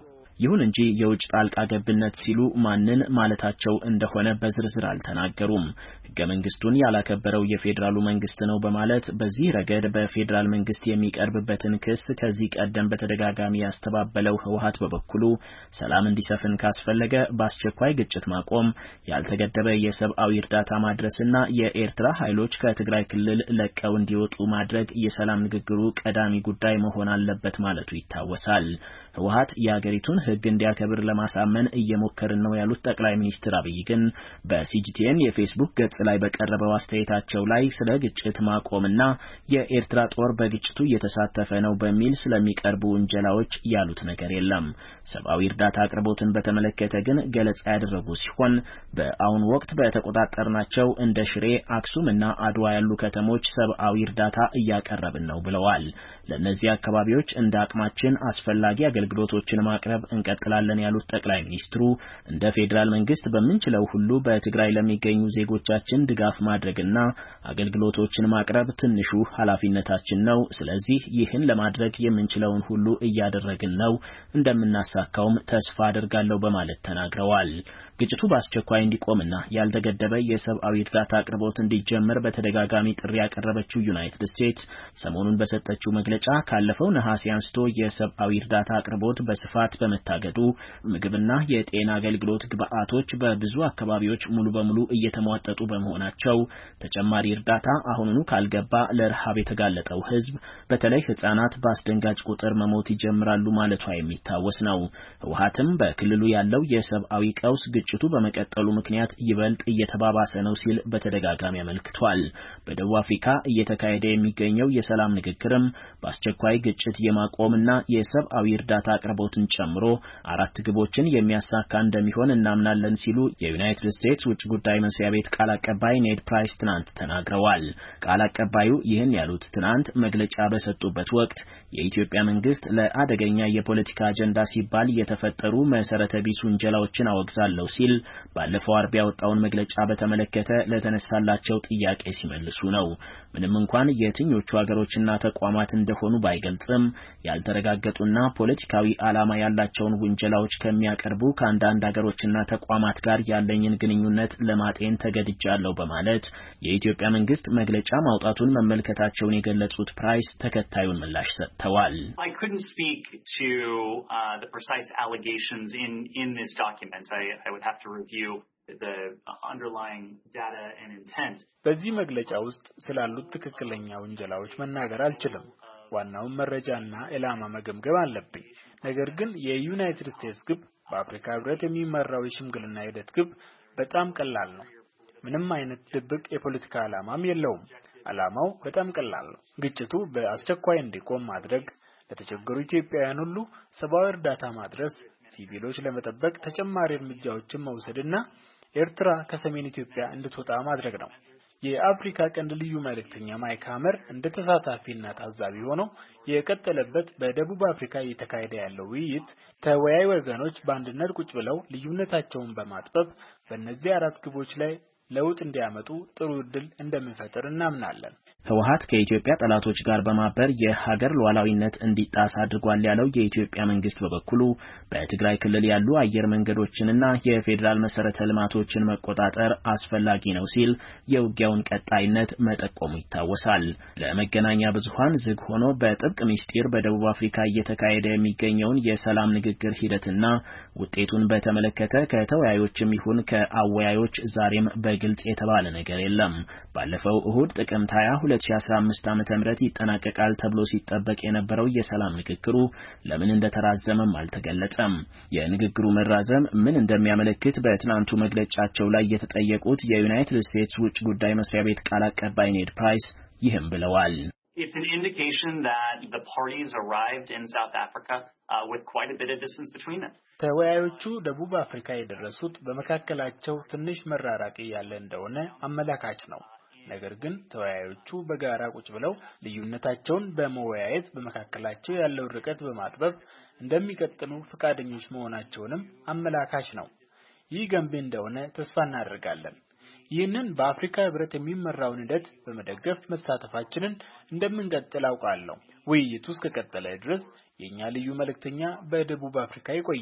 ይሁን እንጂ የውጭ ጣልቃ ገብነት ሲሉ ማንን ማለታቸው እንደሆነ በዝርዝር አልተናገሩም። ሕገ መንግስቱን ያላከበረው የፌዴራሉ መንግስት ነው በማለት በዚህ ረገድ በፌዴራል መንግስት የሚቀርብበትን ክስ ከዚህ ቀደም በተደጋጋሚ ያስተባበለው ህወሓት በበኩሉ ሰላም እንዲሰፍን ካስፈለገ በአስቸኳይ ግጭት ማቆም፣ ያልተገደበ የሰብአዊ እርዳታ ማድረስና የኤርትራ ኃይሎች ከትግራይ ክልል ለቀው እንዲወጡ ማድረግ የሰላም ንግግሩ ቀዳሚ ጉዳይ መሆን አለበት ማለቱ ይታወሳል። ህወሓት የአገሪቱን ህግ እንዲያከብር ለማሳመን እየሞከርን ነው ያሉት ጠቅላይ ሚኒስትር አብይ ግን በሲጂቲኤን የፌስቡክ ገጽ ላይ በቀረበው አስተያየታቸው ላይ ስለ ግጭት ማቆምና የኤርትራ ጦር በግጭቱ እየተሳተፈ ነው በሚል ስለሚቀርቡ ውንጀላዎች ያሉት ነገር የለም። ሰብአዊ እርዳታ አቅርቦትን በተመለከተ ግን ገለጻ ያደረጉ ሲሆን በአሁኑ ወቅት በተቆጣጠርናቸው እንደ ሽሬ፣ አክሱምና አድዋ ያሉ ከተሞች ሰብአዊ እርዳታ እያቀረብን ነው ብለዋል። ለነዚህ አካባቢዎች እንደ አቅማችን አስፈላጊ አገልግሎቶችን ማቅረብ እንቀጥላለን ያሉት ጠቅላይ ሚኒስትሩ እንደ ፌዴራል መንግስት በምንችለው ሁሉ በትግራይ ለሚገኙ ዜጎቻችን ድጋፍ ማድረግና አገልግሎቶችን ማቅረብ ትንሹ ኃላፊነታችን ነው። ስለዚህ ይህን ለማድረግ የምንችለውን ሁሉ እያደረግን ነው፣ እንደምናሳካውም ተስፋ አደርጋለሁ በማለት ተናግረዋል። ግጭቱ በአስቸኳይ እንዲቆምና ያልተገደበ የሰብአዊ እርዳታ አቅርቦት እንዲጀመር በተደጋጋሚ ጥሪ ያቀረበችው ዩናይትድ ስቴትስ ሰሞኑን በሰጠችው መግለጫ ካለፈው ነሐሴ አንስቶ የሰብአዊ እርዳታ አቅርቦት በስፋት በመታገዱ ምግብና የጤና አገልግሎት ግብዓቶች በብዙ አካባቢዎች ሙሉ በሙሉ እየተሟጠጡ በመሆናቸው ተጨማሪ እርዳታ አሁኑኑ ካልገባ ለረሃብ የተጋለጠው ሕዝብ በተለይ ህጻናት በአስደንጋጭ ቁጥር መሞት ይጀምራሉ ማለቷ የሚታወስ ነው። ህወሓትም በክልሉ ያለው የሰብአዊ ቀውስ ግጭቱ በመቀጠሉ ምክንያት ይበልጥ እየተባባሰ ነው ሲል በተደጋጋሚ አመልክቷል። በደቡብ አፍሪካ እየተካሄደ የሚገኘው የሰላም ንግግርም በአስቸኳይ ግጭት የማቆምና የሰብአዊ እርዳታ አቅርቦትን ጨምሮ አራት ግቦችን የሚያሳካ እንደሚሆን እናምናለን ሲሉ የዩናይትድ ስቴትስ ውጭ ጉዳይ መስሪያ ቤት ቃል አቀባይ ኔድ ፕራይስ ትናንት ተናግረዋል። ቃል አቀባዩ ይህን ያሉት ትናንት መግለጫ በሰጡበት ወቅት የኢትዮጵያ መንግስት ለአደገኛ የፖለቲካ አጀንዳ ሲባል የተፈጠሩ መሰረተ ቢስ ውንጀላዎችን አወግዛለሁ ሲል ባለፈው አርብ ያወጣውን መግለጫ በተመለከተ ለተነሳላቸው ጥያቄ ሲመልሱ ነው። ምንም እንኳን የትኞቹ ሀገሮችና ተቋማት እንደሆኑ ባይገልጽም ያልተረጋገጡና ፖለቲካዊ ዓላማ ያላቸውን ውንጀላዎች ከሚያቀርቡ ከአንዳንድ ሀገሮችና ተቋማት ጋር ያለኝን ግንኙነት ለማጤን ተገድጃለሁ በማለት የኢትዮጵያ መንግስት መግለጫ ማውጣቱን መመልከታቸውን የገለጹት ፕራይስ ተከታዩን ምላሽ ሰጥተዋል። I couldn't speak to uh, the precise allegations in in this document. I, I would have to review the underlying data and intent. በዚህ መግለጫ ውስጥ ስላሉት ትክክለኛ ውንጀላዎች መናገር አልችልም። ዋናውን መረጃና ኢላማ መገምገም አለብኝ። ነገር ግን የዩናይትድ ስቴትስ ግብ በአፍሪካ ህብረት የሚመራው የሽምግልና ሂደት ግብ በጣም ቀላል ነው። ምንም አይነት ድብቅ የፖለቲካ ዓላማም የለውም። ዓላማው በጣም ቀላል ነው። ግጭቱ በአስቸኳይ እንዲቆም ማድረግ፣ ለተቸገሩ ኢትዮጵያውያን ሁሉ ሰብአዊ እርዳታ ማድረስ፣ ሲቪሎች ለመጠበቅ ተጨማሪ እርምጃዎችን መውሰድና ኤርትራ ከሰሜን ኢትዮጵያ እንድትወጣ ማድረግ ነው። የአፍሪካ ቀንድ ልዩ መልእክተኛ ማይክ ሀመር እንደ ተሳታፊና ታዛቢ ሆነው የቀጠለበት በደቡብ አፍሪካ እየተካሄደ ያለው ውይይት ተወያይ ወገኖች በአንድነት ቁጭ ብለው ልዩነታቸውን በማጥበብ በእነዚህ አራት ግቦች ላይ ለውጥ እንዲያመጡ ጥሩ እድል እንደሚፈጥር እናምናለን። ህወሓት ከኢትዮጵያ ጠላቶች ጋር በማበር የሀገር ሉዓላዊነት እንዲጣስ አድርጓል ያለው የኢትዮጵያ መንግስት በበኩሉ በትግራይ ክልል ያሉ አየር መንገዶችንና የፌዴራል መሰረተ ልማቶችን መቆጣጠር አስፈላጊ ነው ሲል የውጊያውን ቀጣይነት መጠቆሙ ይታወሳል። ለመገናኛ ብዙሃን ዝግ ሆኖ በጥብቅ ሚስጢር በደቡብ አፍሪካ እየተካሄደ የሚገኘውን የሰላም ንግግር ሂደትና ውጤቱን በተመለከተ ከተወያዮችም ይሁን ከአወያዮች ዛሬም በግልጽ የተባለ ነገር የለም። ባለፈው እሁድ ጥቅምት ሃያ ሁለት ሺህ አስራ አምስት ዓመተ ምህረት ይጠናቀቃል ተብሎ ሲጠበቅ የነበረው የሰላም ንግግሩ ለምን እንደተራዘመም አልተገለጸም። የንግግሩ መራዘም ምን እንደሚያመለክት በትናንቱ መግለጫቸው ላይ የተጠየቁት የዩናይትድ ስቴትስ ውጭ ጉዳይ መስሪያ ቤት ቃል አቀባይ ኔድ ፕራይስ ይህም ብለዋል። It's an indication that the parties arrived in South Africa uh, with quite a bit of distance between them. ተወያዮቹ ደቡብ አፍሪካ የደረሱት በመካከላቸው ትንሽ መራራቅ ያለ እንደሆነ አመላካች ነው። ነገር ግን ተወያዮቹ በጋራ ቁጭ ብለው ልዩነታቸውን በመወያየት በመካከላቸው ያለው ርቀት በማጥበብ እንደሚቀጥሉ ፈቃደኞች መሆናቸውንም አመላካች ነው። ይህ ገንቢ እንደሆነ ተስፋ እናደርጋለን። ይህንን በአፍሪካ ህብረት የሚመራውን ሂደት በመደገፍ መሳተፋችንን እንደምንቀጥል አውቃለሁ። ውይይቱ እስከቀጠለ ድረስ የኛ ልዩ መልእክተኛ በደቡብ አፍሪካ ይቆያል።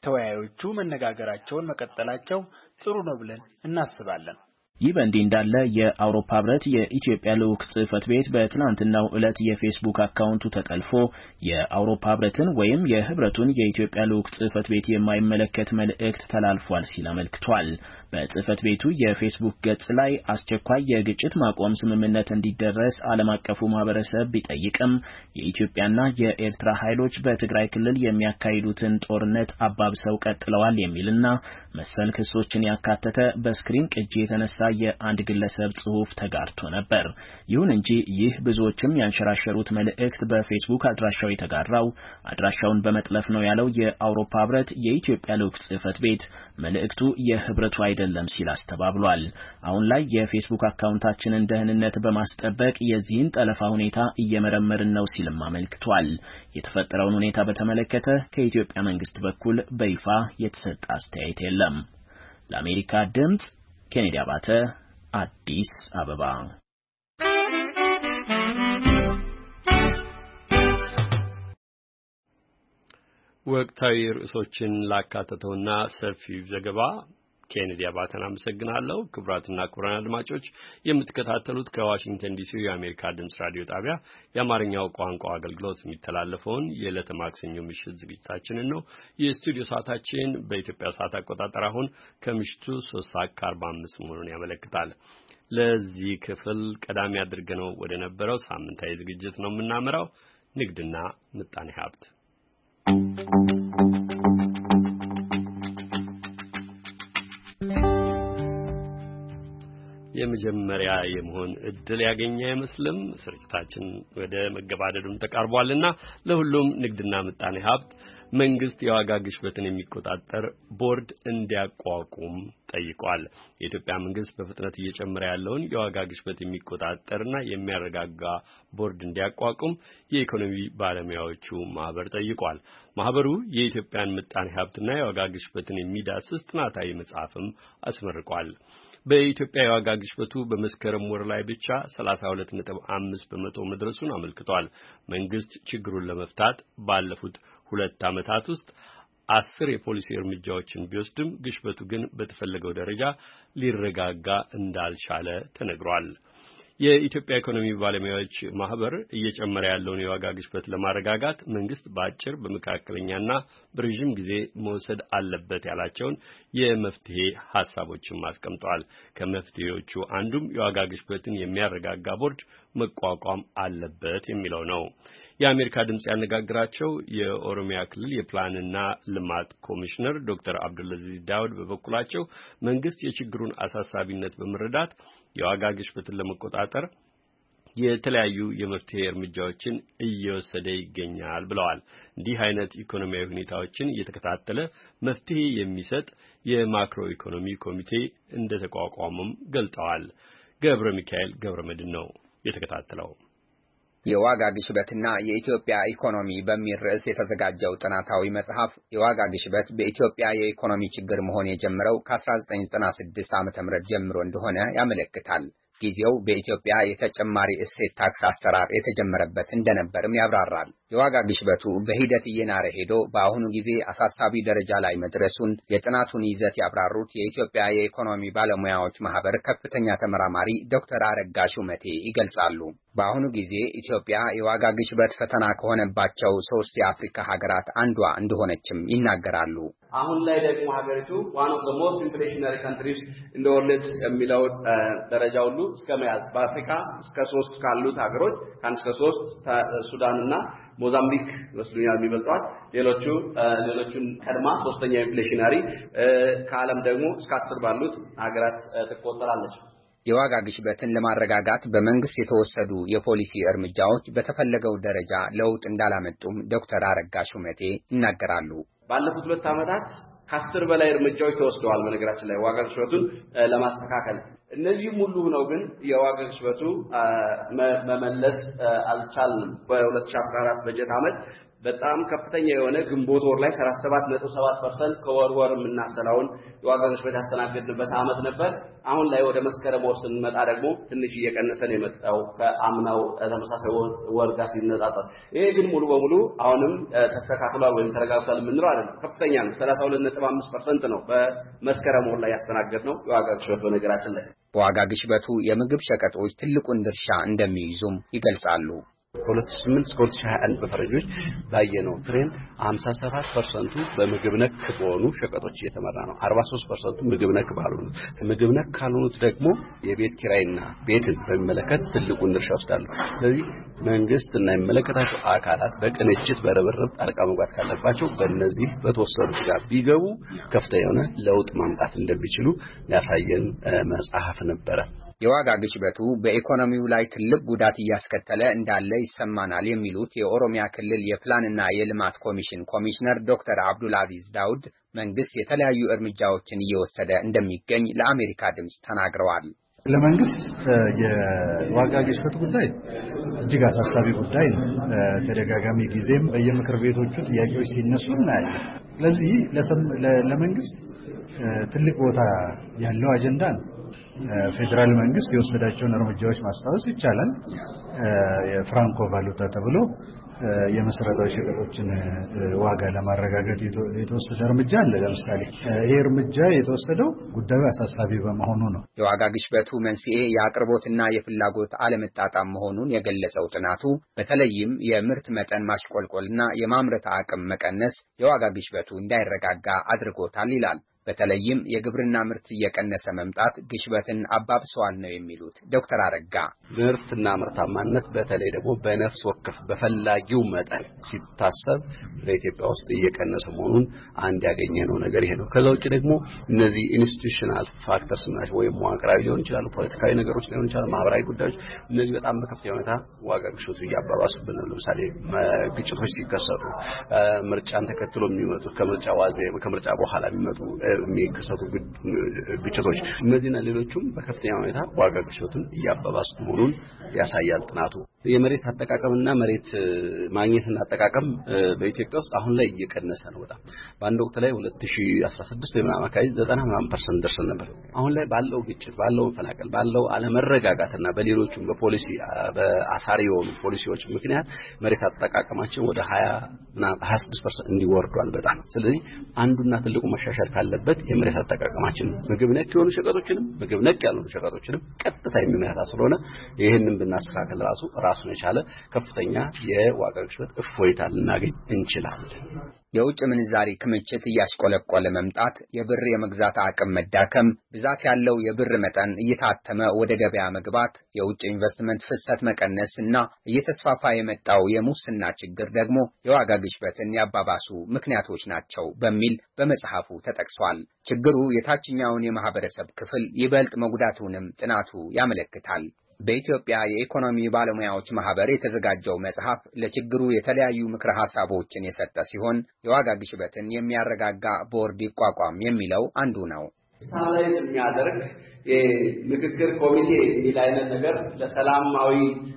ተወያዮቹ መነጋገራቸውን መቀጠላቸው ጥሩ ነው ብለን እናስባለን። ይህ በእንዲህ እንዳለ የአውሮፓ ህብረት የኢትዮጵያ ልዑክ ጽህፈት ቤት በትናንትናው ዕለት የፌስቡክ አካውንቱ ተጠልፎ የአውሮፓ ህብረትን ወይም የህብረቱን የኢትዮጵያ ልዑክ ጽህፈት ቤት የማይመለከት መልእክት ተላልፏል ሲል አመልክቷል። በጽህፈት ቤቱ የፌስቡክ ገጽ ላይ አስቸኳይ የግጭት ማቆም ስምምነት እንዲደረስ ዓለም አቀፉ ማህበረሰብ ቢጠይቅም የኢትዮጵያና የኤርትራ ኃይሎች በትግራይ ክልል የሚያካሂዱትን ጦርነት አባብሰው ቀጥለዋል የሚልና መሰል ክሶችን ያካተተ በስክሪን ቅጂ የተነሳ የአንድ ግለሰብ ጽሑፍ ተጋርቶ ነበር። ይሁን እንጂ ይህ ብዙዎችም ያንሸራሸሩት መልእክት በፌስቡክ አድራሻው የተጋራው አድራሻውን በመጥለፍ ነው ያለው የአውሮፓ ህብረት የኢትዮጵያ ልዑክ ጽህፈት ቤት መልእክቱ የህብረቱ አይደለም ሲል አስተባብሏል። አሁን ላይ የፌስቡክ አካውንታችንን ደህንነት በማስጠበቅ የዚህን ጠለፋ ሁኔታ እየመረመርን ነው ሲልም አመልክቷል። የተፈጠረውን ሁኔታ በተመለከተ ከኢትዮጵያ መንግስት በኩል በይፋ የተሰጠ አስተያየት የለም። ለአሜሪካ ድምጽ ኬኔዲ አባተ አዲስ አበባ። ወቅታዊ ርዕሶችን ላካተተውና ሰፊው ዘገባ ኬኔዲ አባተን አመሰግናለሁ። ክቡራትና ክቡራን አድማጮች የምትከታተሉት ከዋሽንግተን ዲሲ የአሜሪካ ድምጽ ራዲዮ ጣቢያ የአማርኛው ቋንቋ አገልግሎት የሚተላለፈውን የዕለተ ማክሰኞ ምሽት ዝግጅታችንን ነው። የስቱዲዮ ሰዓታችን በኢትዮጵያ ሰዓት አቆጣጠር አሁን ከምሽቱ ሶስት ሰዓት ከአርባ አምስት መሆኑን ያመለክታል። ለዚህ ክፍል ቀዳሚ አድርገነው ወደ ነበረው ሳምንታዊ ዝግጅት ነው የምናመራው። ንግድና ምጣኔ ሀብት የመጀመሪያ የመሆን እድል ያገኘ አይመስልም። ስርጭታችን ወደ መገባደዱም ተቃርቧልና ለሁሉም ንግድና ምጣኔ ሀብት መንግስት የዋጋ ግሽበትን የሚቆጣጠር ቦርድ እንዲያቋቁም ጠይቋል። የኢትዮጵያ መንግስት በፍጥነት እየጨመረ ያለውን የዋጋ ግሽበት የሚቆጣጠርና የሚያረጋጋ ቦርድ እንዲያቋቁም የኢኮኖሚ ባለሙያዎቹ ማህበር ጠይቋል። ማህበሩ የኢትዮጵያን ምጣኔ ሀብትና የዋጋ ግሽበትን የሚዳስስ ጥናታዊ መጽሐፍም አስመርቋል። በኢትዮጵያ የዋጋ ግሽበቱ በመስከረም ወር ላይ ብቻ ሰላሳ ሁለት ነጥብ አምስት በመቶ መድረሱን አመልክቷል። መንግስት ችግሩን ለመፍታት ባለፉት ሁለት ዓመታት ውስጥ አስር የፖሊሲ እርምጃዎችን ቢወስድም ግሽበቱ ግን በተፈለገው ደረጃ ሊረጋጋ እንዳልቻለ ተነግሯል። የኢትዮጵያ ኢኮኖሚ ባለሙያዎች ማህበር እየጨመረ ያለውን የዋጋ ግሽበት ለማረጋጋት መንግስት በአጭር በመካከለኛና በረጅም ጊዜ መውሰድ አለበት ያላቸውን የመፍትሄ ሐሳቦችን አስቀምጧል። ከመፍትሄዎቹ አንዱም የዋጋ ግሽበትን የሚያረጋጋ ቦርድ መቋቋም አለበት የሚለው ነው። የአሜሪካ ድምጽ ያነጋግራቸው የኦሮሚያ ክልል የፕላንና ልማት ኮሚሽነር ዶክተር አብዱልአዚዝ ዳውድ በበኩላቸው መንግስት የችግሩን አሳሳቢነት በመረዳት የዋጋ ግሽበትን ለመቆጣጠር የተለያዩ የመፍትሄ እርምጃዎችን እየወሰደ ይገኛል ብለዋል። እንዲህ አይነት ኢኮኖሚያዊ ሁኔታዎችን እየተከታተለ መፍትሄ የሚሰጥ የማክሮ ኢኮኖሚ ኮሚቴ እንደተቋቋመም ገልጠዋል። ገብረ ሚካኤል ገብረ መድን ነው የተከታተለው። የዋጋ ግሽበትና የኢትዮጵያ ኢኮኖሚ በሚል ርዕስ የተዘጋጀው ጥናታዊ መጽሐፍ የዋጋ ግሽበት በኢትዮጵያ የኢኮኖሚ ችግር መሆን የጀመረው ከአስራ ዘጠኝ ዘጠና ስድስት ዓመተ ምህረት ጀምሮ እንደሆነ ያመለክታል። ጊዜው በኢትዮጵያ የተጨማሪ እሴት ታክስ አሰራር የተጀመረበት እንደነበርም ያብራራል። የዋጋ ግሽበቱ በሂደት እየናረ ሄዶ በአሁኑ ጊዜ አሳሳቢ ደረጃ ላይ መድረሱን የጥናቱን ይዘት ያብራሩት የኢትዮጵያ የኢኮኖሚ ባለሙያዎች ማህበር ከፍተኛ ተመራማሪ ዶክተር አረጋ ሹመቴ ይገልጻሉ። በአሁኑ ጊዜ ኢትዮጵያ የዋጋ ግሽበት ፈተና ከሆነባቸው ሶስት የአፍሪካ ሀገራት አንዷ እንደሆነችም ይናገራሉ። አሁን ላይ ደግሞ ሀገሪቱ one of the most inflationary countries in the world የሚለው ደረጃ ሁሉ እስከ መያዝ በአፍሪካ እስከ ሶስት ካሉት ሀገሮች ከአንድ እስከ ሶስት ሱዳንና ሞዛምቢክ መስሉኛል የሚበልጧት ሌሎቹ ሌሎቹን ቀድማ ሶስተኛ ኢንፍሌሽናሪ ከዓለም ደግሞ እስከ አስር ባሉት ሀገራት ትቆጠራለች። የዋጋ ግሽበትን ለማረጋጋት በመንግስት የተወሰዱ የፖሊሲ እርምጃዎች በተፈለገው ደረጃ ለውጥ እንዳላመጡም ዶክተር አረጋ ሹመቴ ይናገራሉ። ባለፉት ሁለት ዓመታት ከአስር በላይ እርምጃዎች ተወስደዋል። በነገራችን ላይ ዋጋ ግሽበቱን ለማስተካከል እነዚህ ሙሉ ነው ግን የዋጋ ግሽበቱ መመለስ አልቻልንም። በሁለት ሺህ አስራ አራት በጀት ዓመት በጣም ከፍተኛ የሆነ ግንቦት ወር ላይ ሰላሳ ሰባት ነጥብ ሰባት ፐርሰንት ከወር ወር የምናሰላውን የዋጋ ግሽበት ያስተናገድንበት ዓመት ነበር። አሁን ላይ ወደ መስከረም ወር ስንመጣ ደግሞ ትንሽ እየቀነሰ ነው የመጣው ከአምናው ተመሳሳይ ወር ጋር ሲነጻጸር። ይሄ ግን ሙሉ በሙሉ አሁንም ተስተካክሏል ወይም ተረጋግቷል የምንለው አይደለም። ከፍተኛ ነው። ሰላሳ ሁለት ነጥብ አምስት ፐርሰንት ነው በመስከረም ወር ላይ ያስተናገድነው የዋጋ ግሽበት። በነገራችን ላይ በዋጋ ግሽበቱ የምግብ ሸቀጦች ትልቁን ድርሻ እንደሚይዙም ይገልጻሉ። ከሁለት ሺህ ስምንት እስከ ሁለት ሺህ ሃያ አንድ በፈረንጆች ባየነው ትሬንድ ሃምሳ ሰባት ፐርሰንት በምግብ ነክ በሆኑ ሸቀጦች እየተመራ ነው። አርባ ሶስት ፐርሰንት ምግብ ነክ ባልሆኑ ምግብ ነክ ካልሆኑት ደግሞ የቤት ኪራይና ቤትን በሚመለከት ትልቁን ድርሻ ወስዳሉ። ስለዚህ መንግስት እና የሚመለከታቸው አካላት በቅንጅት በርብርብ ጣልቃ መግባት ካለባቸው በእነዚህ በተወሰኑት ጋር ቢገቡ ከፍተኛ የሆነ ለውጥ ማምጣት እንደሚችሉ ያሳየን መጽሐፍ ነበረ። የዋጋ ግሽበቱ በኢኮኖሚው ላይ ትልቅ ጉዳት እያስከተለ እንዳለ ይሰማናል የሚሉት የኦሮሚያ ክልል የፕላንና የልማት ኮሚሽን ኮሚሽነር ዶክተር አብዱል አዚዝ ዳውድ መንግስት የተለያዩ እርምጃዎችን እየወሰደ እንደሚገኝ ለአሜሪካ ድምጽ ተናግረዋል። ለመንግስት የዋጋ ግሽበት ጉዳይ እጅግ አሳሳቢ ጉዳይ ነው። ተደጋጋሚ ጊዜም በየምክር ቤቶቹ ጥያቄዎች ሲነሱ እናያለን። ስለዚህ ለመንግስት ትልቅ ቦታ ያለው አጀንዳ ነው። ፌደራል መንግስት የወሰዳቸውን እርምጃዎች ማስታወስ ይቻላል። የፍራንኮ ቫሉታ ተብሎ የመሰረታዊ ሸቀጦችን ዋጋ ለማረጋጋት የተወሰደ እርምጃ አለ። ለምሳሌ ይሄ እርምጃ የተወሰደው ጉዳዩ አሳሳቢ በመሆኑ ነው። የዋጋ ግሽበቱ መንስኤ የአቅርቦትና የፍላጎት አለመጣጣም መሆኑን የገለጸው ጥናቱ በተለይም የምርት መጠን ማሽቆልቆልና የማምረት አቅም መቀነስ የዋጋ ግሽበቱ እንዳይረጋጋ አድርጎታል ይላል። በተለይም የግብርና ምርት እየቀነሰ መምጣት ግሽበትን አባብሰዋል ነው የሚሉት ዶክተር አረጋ። ምርትና ምርታማነት በተለይ ደግሞ በነፍስ ወከፍ በፈላጊው መጠን ሲታሰብ በኢትዮጵያ ውስጥ እየቀነሰ መሆኑን አንድ ያገኘነው ነገር ይሄ ነው። ከዛ ውጪ ደግሞ እነዚህ ኢንስቲትዩሽናል ፋክተርስ ናቸው ወይም መዋቅራዊ ሊሆን ይችላሉ፣ ፖለቲካዊ ነገሮች ሊሆን ይችላሉ፣ ማህበራዊ ጉዳዮች፣ እነዚህ በጣም በከፍተኛ ሁኔታ ዋጋ ግሽበቱ እያባባሱብን ነው። ለምሳሌ ግጭቶች ሲከሰቱ ምርጫን ተከትሎ የሚመጡ ከምርጫ ዋዜ ከምርጫ በኋላ የሚመጡ የሚከሰቱ ግጭቶች እነዚህና ሌሎችም በከፍተኛ ሁኔታ ዋጋ ግሽበቱን እያባባሱ መሆኑን ያሳያል ጥናቱ። የመሬት አጠቃቀምና መሬት ማግኘትና አጠቃቀም በኢትዮጵያ ውስጥ አሁን ላይ እየቀነሰ ነው በጣም። በአንድ ወቅት ላይ ሁለት ሺህ አስራ ስድስት ወይም አካባቢ ዘጠና ምናምን ፐርሰንት ደርሰን ነበር። አሁን ላይ ባለው ግጭት ባለው መፈናቀል ባለው አለመረጋጋትና በሌሎችም በፖሊሲ በአሳሪ የሆኑ ፖሊሲዎች ምክንያት መሬት አጠቃቀማችን ወደ ሀያ ሀያ ስድስት ፐርሰንት እንዲወርዷል በጣም። ስለዚህ አንዱና ትልቁ መሻሻል ካለበት የመሬት አጠቃቀማችን ምግብ ነክ የሆኑ ሸቀጦችንም ምግብ ነክ ያልሆኑ ሸቀጦችንም ቀጥታ የሚመታ ስለሆነ ይሄንን ብናስተካክል ራሱ ራሱን የቻለ ከፍተኛ የዋጋ ግሽበት እፎይታ ልናገኝ እንችላለን። የውጭ ምንዛሪ ክምችት እያሽቆለቆለ መምጣት፣ የብር የመግዛት አቅም መዳከም፣ ብዛት ያለው የብር መጠን እየታተመ ወደ ገበያ መግባት፣ የውጭ ኢንቨስትመንት ፍሰት መቀነስ እና እየተስፋፋ የመጣው የሙስና ችግር ደግሞ የዋጋ ግሽበትን ያባባሱ ምክንያቶች ናቸው በሚል በመጽሐፉ ተጠቅሷል። ችግሩ የታችኛውን የማህበረሰብ ክፍል ይበልጥ መጉዳቱንም ጥናቱ ያመለክታል። በኢትዮጵያ የኢኮኖሚ ባለሙያዎች ማህበር የተዘጋጀው መጽሐፍ ለችግሩ የተለያዩ ምክረ ሐሳቦችን የሰጠ ሲሆን የዋጋ ግሽበትን የሚያረጋጋ ቦርድ ይቋቋም የሚለው አንዱ ነው። ሳላይዝ የሚያደርግ የምክክር ኮሚቴ የሚል አይነት ነገር ለሰላማዊ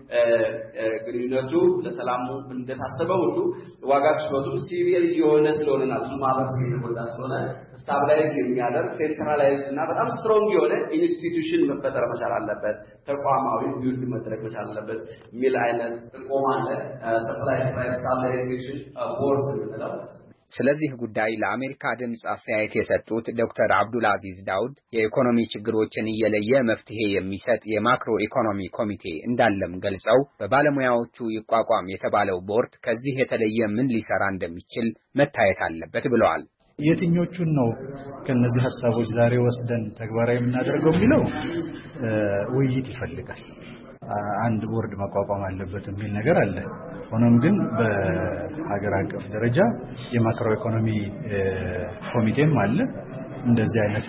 ግንኙነቱ ለሰላሙ እንደታሰበው ሁሉ ዋጋ ግሽበቱ ሲቪል የሆነ ስለሆነና ብዙ ማህበረሰብ የሚጎዳ ስለሆነ ስታብላይዝ የሚያደርግ ሴንትራላይዝ እና በጣም ስትሮንግ የሆነ ኢንስቲትዩሽን መፈጠር መቻል አለበት፣ ተቋማዊ ቢውልድ መድረክ መቻል አለበት የሚል አይነት ጥቆማ አለ። ሰፕላይ ፕራይስ ስታብላይዜሽን ቦርድ የሚለው ስለዚህ ጉዳይ ለአሜሪካ ድምጽ አስተያየት የሰጡት ዶክተር አብዱል አዚዝ ዳውድ የኢኮኖሚ ችግሮችን እየለየ መፍትሄ የሚሰጥ የማክሮ ኢኮኖሚ ኮሚቴ እንዳለም ገልጸው በባለሙያዎቹ ይቋቋም የተባለው ቦርድ ከዚህ የተለየ ምን ሊሰራ እንደሚችል መታየት አለበት ብለዋል። የትኞቹን ነው ከነዚህ ሐሳቦች ዛሬ ወስደን ተግባራዊ የምናደርገው የሚለው ውይይት ይፈልጋል። አንድ ቦርድ መቋቋም አለበት የሚል ነገር አለ። ሆኖም ግን በሀገር አቀፍ ደረጃ የማክሮ ኢኮኖሚ ኮሚቴም አለ። እንደዚህ አይነት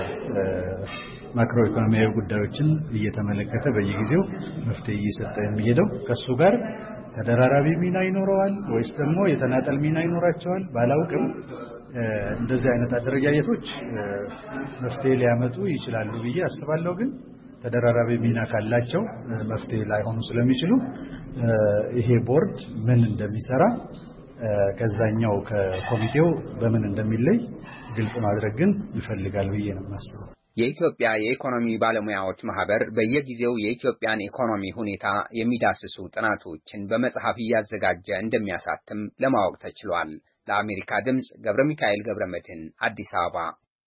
ማክሮ ኢኮኖሚያዊ ጉዳዮችን እየተመለከተ በየጊዜው መፍትሄ እየሰጠ የሚሄደው ከሱ ጋር ተደራራቢ ሚና ይኖረዋል ወይስ ደግሞ የተናጠል ሚና ይኖራቸዋል ባላውቅም እንደዚህ አይነት አደረጃጀቶች መፍትሄ ሊያመጡ ይችላሉ ብዬ አስባለሁ። ግን ተደራራቢ ሚና ካላቸው መፍትሄ ላይሆኑ ስለሚችሉ ይሄ ቦርድ ምን እንደሚሰራ ከዛኛው ከኮሚቴው በምን እንደሚለይ ግልጽ ማድረግ ግን ይፈልጋል ብዬ ነው የማስበው። የኢትዮጵያ የኢኮኖሚ ባለሙያዎች ማህበር በየጊዜው የኢትዮጵያን ኢኮኖሚ ሁኔታ የሚዳስሱ ጥናቶችን በመጽሐፍ እያዘጋጀ እንደሚያሳትም ለማወቅ ተችሏል። ለአሜሪካ ድምጽ ገብረ ሚካኤል ገብረመድህን አዲስ አበባ።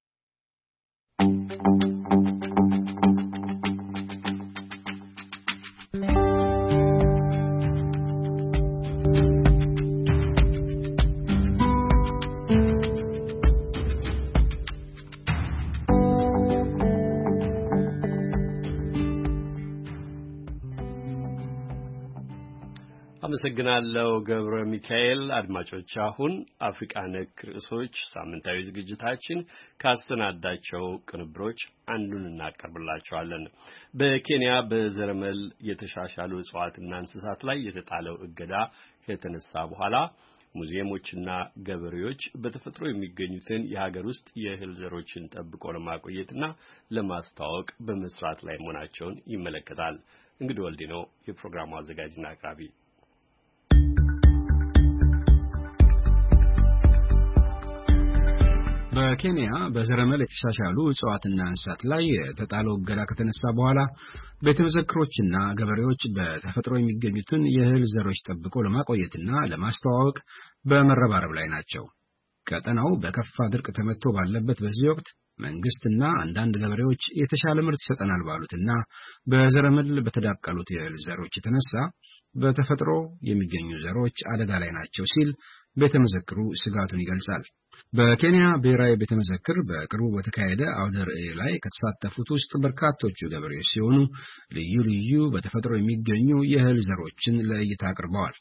አመሰግናለሁ ገብረ ሚካኤል። አድማጮች አሁን አፍሪካ ነክ ርዕሶች ሳምንታዊ ዝግጅታችን ካስተናዳቸው ቅንብሮች አንዱን እናቀርብላችኋለን። በኬንያ በዘረመል የተሻሻሉ እጽዋትና እንስሳት ላይ የተጣለው እገዳ ከተነሳ በኋላ ሙዚየሞችና ገበሬዎች በተፈጥሮ የሚገኙትን የሀገር ውስጥ የእህል ዘሮችን ጠብቆ ለማቆየትና ለማስተዋወቅ በመስራት ላይ መሆናቸውን ይመለከታል። እንግዲህ ወልዴ ነው የፕሮግራሙ አዘጋጅና አቅራቢ። በኬንያ በዘረመል የተሻሻሉ እጽዋትና እንስሳት ላይ የተጣለው እገዳ ከተነሳ በኋላ ቤተመዘክሮችና ገበሬዎች በተፈጥሮ የሚገኙትን የእህል ዘሮች ጠብቆ ለማቆየትና ለማስተዋወቅ በመረባረብ ላይ ናቸው። ቀጠናው በከፋ ድርቅ ተመቶ ባለበት በዚህ ወቅት መንግስትና አንዳንድ ገበሬዎች የተሻለ ምርት ይሰጠናል ባሉትና በዘረመል በተዳቀሉት የእህል ዘሮች የተነሳ በተፈጥሮ የሚገኙ ዘሮች አደጋ ላይ ናቸው ሲል ቤተመዘክሩ ስጋቱን ይገልጻል። በኬንያ ብሔራዊ ቤተመዘክር በቅርቡ በተካሄደ አውደ ርዕይ ላይ ከተሳተፉት ውስጥ በርካቶቹ ገበሬዎች ሲሆኑ ልዩ ልዩ በተፈጥሮ የሚገኙ የእህል ዘሮችን ለእይታ አቅርበዋል።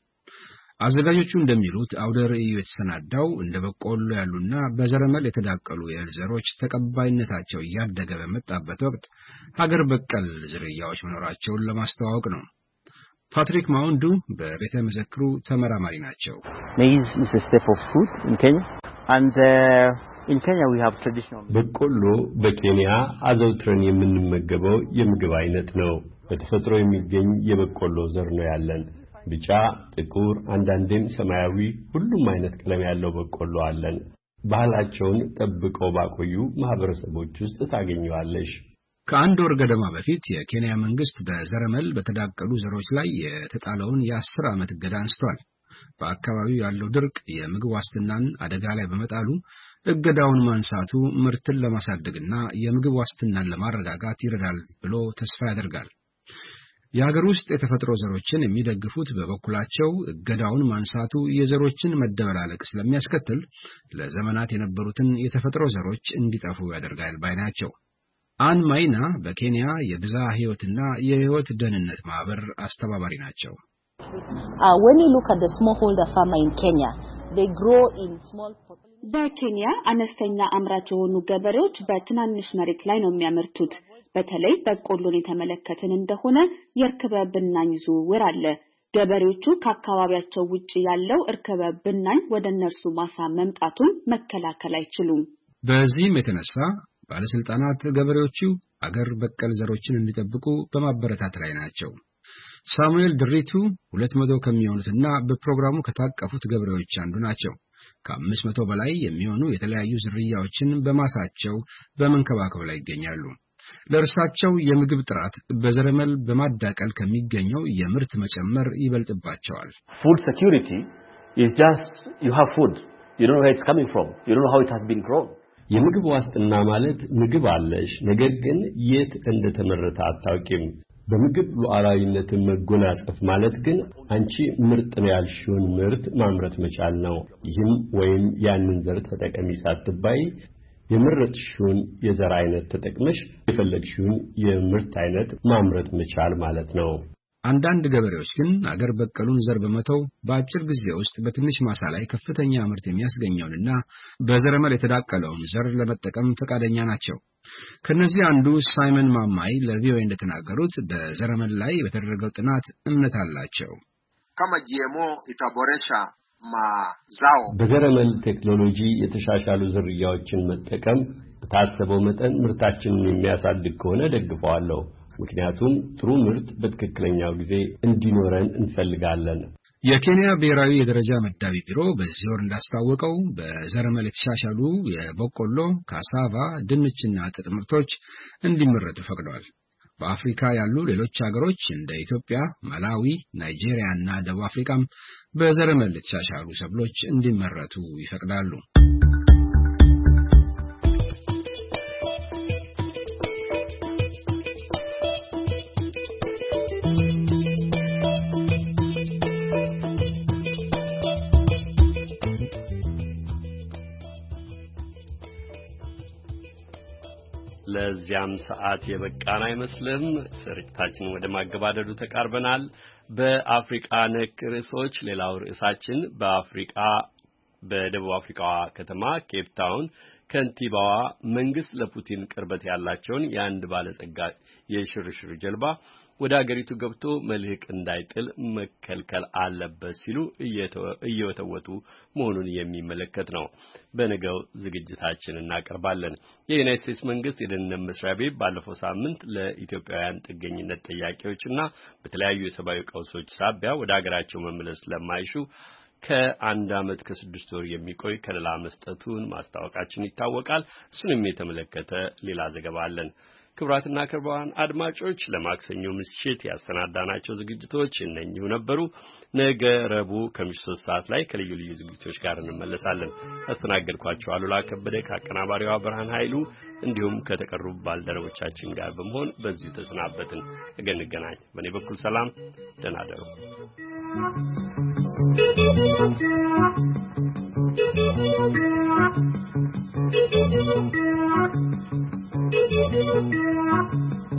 አዘጋጆቹ እንደሚሉት አውደ ርዕዩ የተሰናዳው እንደ በቆሎ ያሉና በዘረመል የተዳቀሉ የእህል ዘሮች ተቀባይነታቸው እያደገ በመጣበት ወቅት ሀገር በቀል ዝርያዎች መኖራቸውን ለማስተዋወቅ ነው። ፓትሪክ ማውንዱ በቤተ መዘክሩ ተመራማሪ ናቸው። Maize is a staple of food in Kenya and uh, in Kenya we have traditional በቆሎ በኬንያ አዘውትረን የምንመገበው የምግብ አይነት ነው። በተፈጥሮ የሚገኝ የበቆሎ ዘር ነው ያለን። ቢጫ፣ ጥቁር፣ አንዳንዴም ሰማያዊ ሁሉም አይነት ቀለም ያለው በቆሎ አለን። ባህላቸውን ጠብቀው ባቆዩ ማህበረሰቦች ውስጥ ታገኘዋለሽ። ከአንድ ወር ገደማ በፊት የኬንያ መንግስት በዘረመል በተዳቀሉ ዘሮች ላይ የተጣለውን የአስር ዓመት እገዳ አንስቷል። በአካባቢው ያለው ድርቅ የምግብ ዋስትናን አደጋ ላይ በመጣሉ እገዳውን ማንሳቱ ምርትን ለማሳደግና የምግብ ዋስትናን ለማረጋጋት ይረዳል ብሎ ተስፋ ያደርጋል። የሀገር ውስጥ የተፈጥሮ ዘሮችን የሚደግፉት በበኩላቸው እገዳውን ማንሳቱ የዘሮችን መደበላለቅ ስለሚያስከትል ለዘመናት የነበሩትን የተፈጥሮ ዘሮች እንዲጠፉ ያደርጋል ባይ ናቸው። አን ማይና በኬንያ የብዝሃ ሕይወትና የሕይወት ደህንነት ማህበር አስተባባሪ ናቸው። Uh, when you look at the smallholder farmer in Kenya, they grow in small በኬንያ አነስተኛ አምራች የሆኑ ገበሬዎች በትናንሽ መሬት ላይ ነው የሚያመርቱት። በተለይ በቆሎን የተመለከትን እንደሆነ የእርክበ ብናኝ ዝውውር አለ። ገበሬዎቹ ከአካባቢያቸው ውጪ ያለው እርክበ ብናኝ ወደ እነርሱ ማሳ መምጣቱን መከላከል አይችሉም። በዚህም የተነሳ ባለስልጣናት ገበሬዎቹ አገር በቀል ዘሮችን እንዲጠብቁ በማበረታት ላይ ናቸው። ሳሙኤል ድሪቱ ሁለት መቶ ከሚሆኑትና በፕሮግራሙ ከታቀፉት ገበሬዎች አንዱ ናቸው። ከአምስት መቶ በላይ የሚሆኑ የተለያዩ ዝርያዎችን በማሳቸው በመንከባከብ ላይ ይገኛሉ። ለእርሳቸው የምግብ ጥራት በዘረመል በማዳቀል ከሚገኘው የምርት መጨመር ይበልጥባቸዋል። Food security is just you have food. You don't know where it's coming from. You don't know how it has been grown. የምግብ ዋስትና ማለት ምግብ አለሽ፣ ነገር ግን የት እንደተመረተ አታውቂም። በምግብ ሉዓላዊነትን መጎናጸፍ ማለት ግን አንቺ ምርጥ ነው ያልሽውን ምርት ማምረት መቻል ነው። ይህም ወይም ያንን ዘር ተጠቀሚ ሳትባይ የምርጥሽውን የዘር አይነት ተጠቅመሽ የፈለግሽውን የምርት አይነት ማምረት መቻል ማለት ነው። አንዳንድ ገበሬዎች ግን አገር በቀሉን ዘር በመተው በአጭር ጊዜ ውስጥ በትንሽ ማሳ ላይ ከፍተኛ ምርት የሚያስገኘውንና በዘረመል የተዳቀለውን ዘር ለመጠቀም ፈቃደኛ ናቸው። ከነዚህ አንዱ ሳይመን ማማይ ለቪኦኤ እንደተናገሩት በዘረመል ላይ በተደረገው ጥናት እምነት አላቸው። kama ጂኤምኦ itaboresha mazao በዘረመል ቴክኖሎጂ የተሻሻሉ ዝርያዎችን መጠቀም በታሰበው መጠን ምርታችንን የሚያሳድግ ከሆነ ደግፈዋለሁ። ምክንያቱም ጥሩ ምርት በትክክለኛው ጊዜ እንዲኖረን እንፈልጋለን። የኬንያ ብሔራዊ የደረጃ መዳቢ ቢሮ በዚህ ወር እንዳስታወቀው በዘረመል የተሻሻሉ የበቆሎ፣ ካሳቫ፣ ድንችና ጥጥ ምርቶች እንዲመረቱ ፈቅደዋል። በአፍሪካ ያሉ ሌሎች ሀገሮች እንደ ኢትዮጵያ፣ ማላዊ፣ ናይጄሪያ እና ደቡብ አፍሪካም በዘረመል የተሻሻሉ ሰብሎች እንዲመረቱ ይፈቅዳሉ። ለዚያም ሰዓት የበቃን አይመስልም። ስርጭታችን ወደ ማገባደዱ ተቃርበናል። በአፍሪካ ነክ ርዕሶች ሌላው ርዕሳችን በአፍሪካ በደቡብ አፍሪካዋ ከተማ ኬፕ ታውን ከንቲባዋ መንግስት ለፑቲን ቅርበት ያላቸውን የአንድ ባለጸጋ የሽርሽር ጀልባ ወደ አገሪቱ ገብቶ መልህቅ እንዳይጥል መከልከል አለበት ሲሉ እየወተወቱ መሆኑን የሚመለከት ነው። በነገው ዝግጅታችን እናቀርባለን። የዩናይትድ ስቴትስ መንግስት የደህንነት መስሪያ ቤት ባለፈው ሳምንት ለኢትዮጵያውያን ጥገኝነት ጠያቂዎችና በተለያዩ የሰብአዊ ቀውሶች ሳቢያ ወደ አገራቸው መመለስ ለማይሹ ከአንድ ዓመት ከስድስት ወር የሚቆይ ከለላ መስጠቱን ማስታወቃችን ይታወቃል። እሱንም የተመለከተ ሌላ ዘገባ አለን። ክቡራትና ክቡራን አድማጮች ለማክሰኞ ምሽት ያሰናዳናቸው ዝግጅቶች እነኚሁ ነበሩ። ነገ ረቡዕ ከምሽቱ ሶስት ሰዓት ላይ ከልዩ ልዩ ዝግጅቶች ጋር እንመለሳለን። ያስተናገድኳችሁ አሉላ ከበደ ከአቀናባሪዋ ብርሃን ኃይሉ እንዲሁም ከተቀሩ ባልደረቦቻችን ጋር በመሆን በዚሁ ተሰናበትን። ነገ እንገናኝ። በእኔ በኩል ሰላም፣ ደህና እደሩ። Thank you.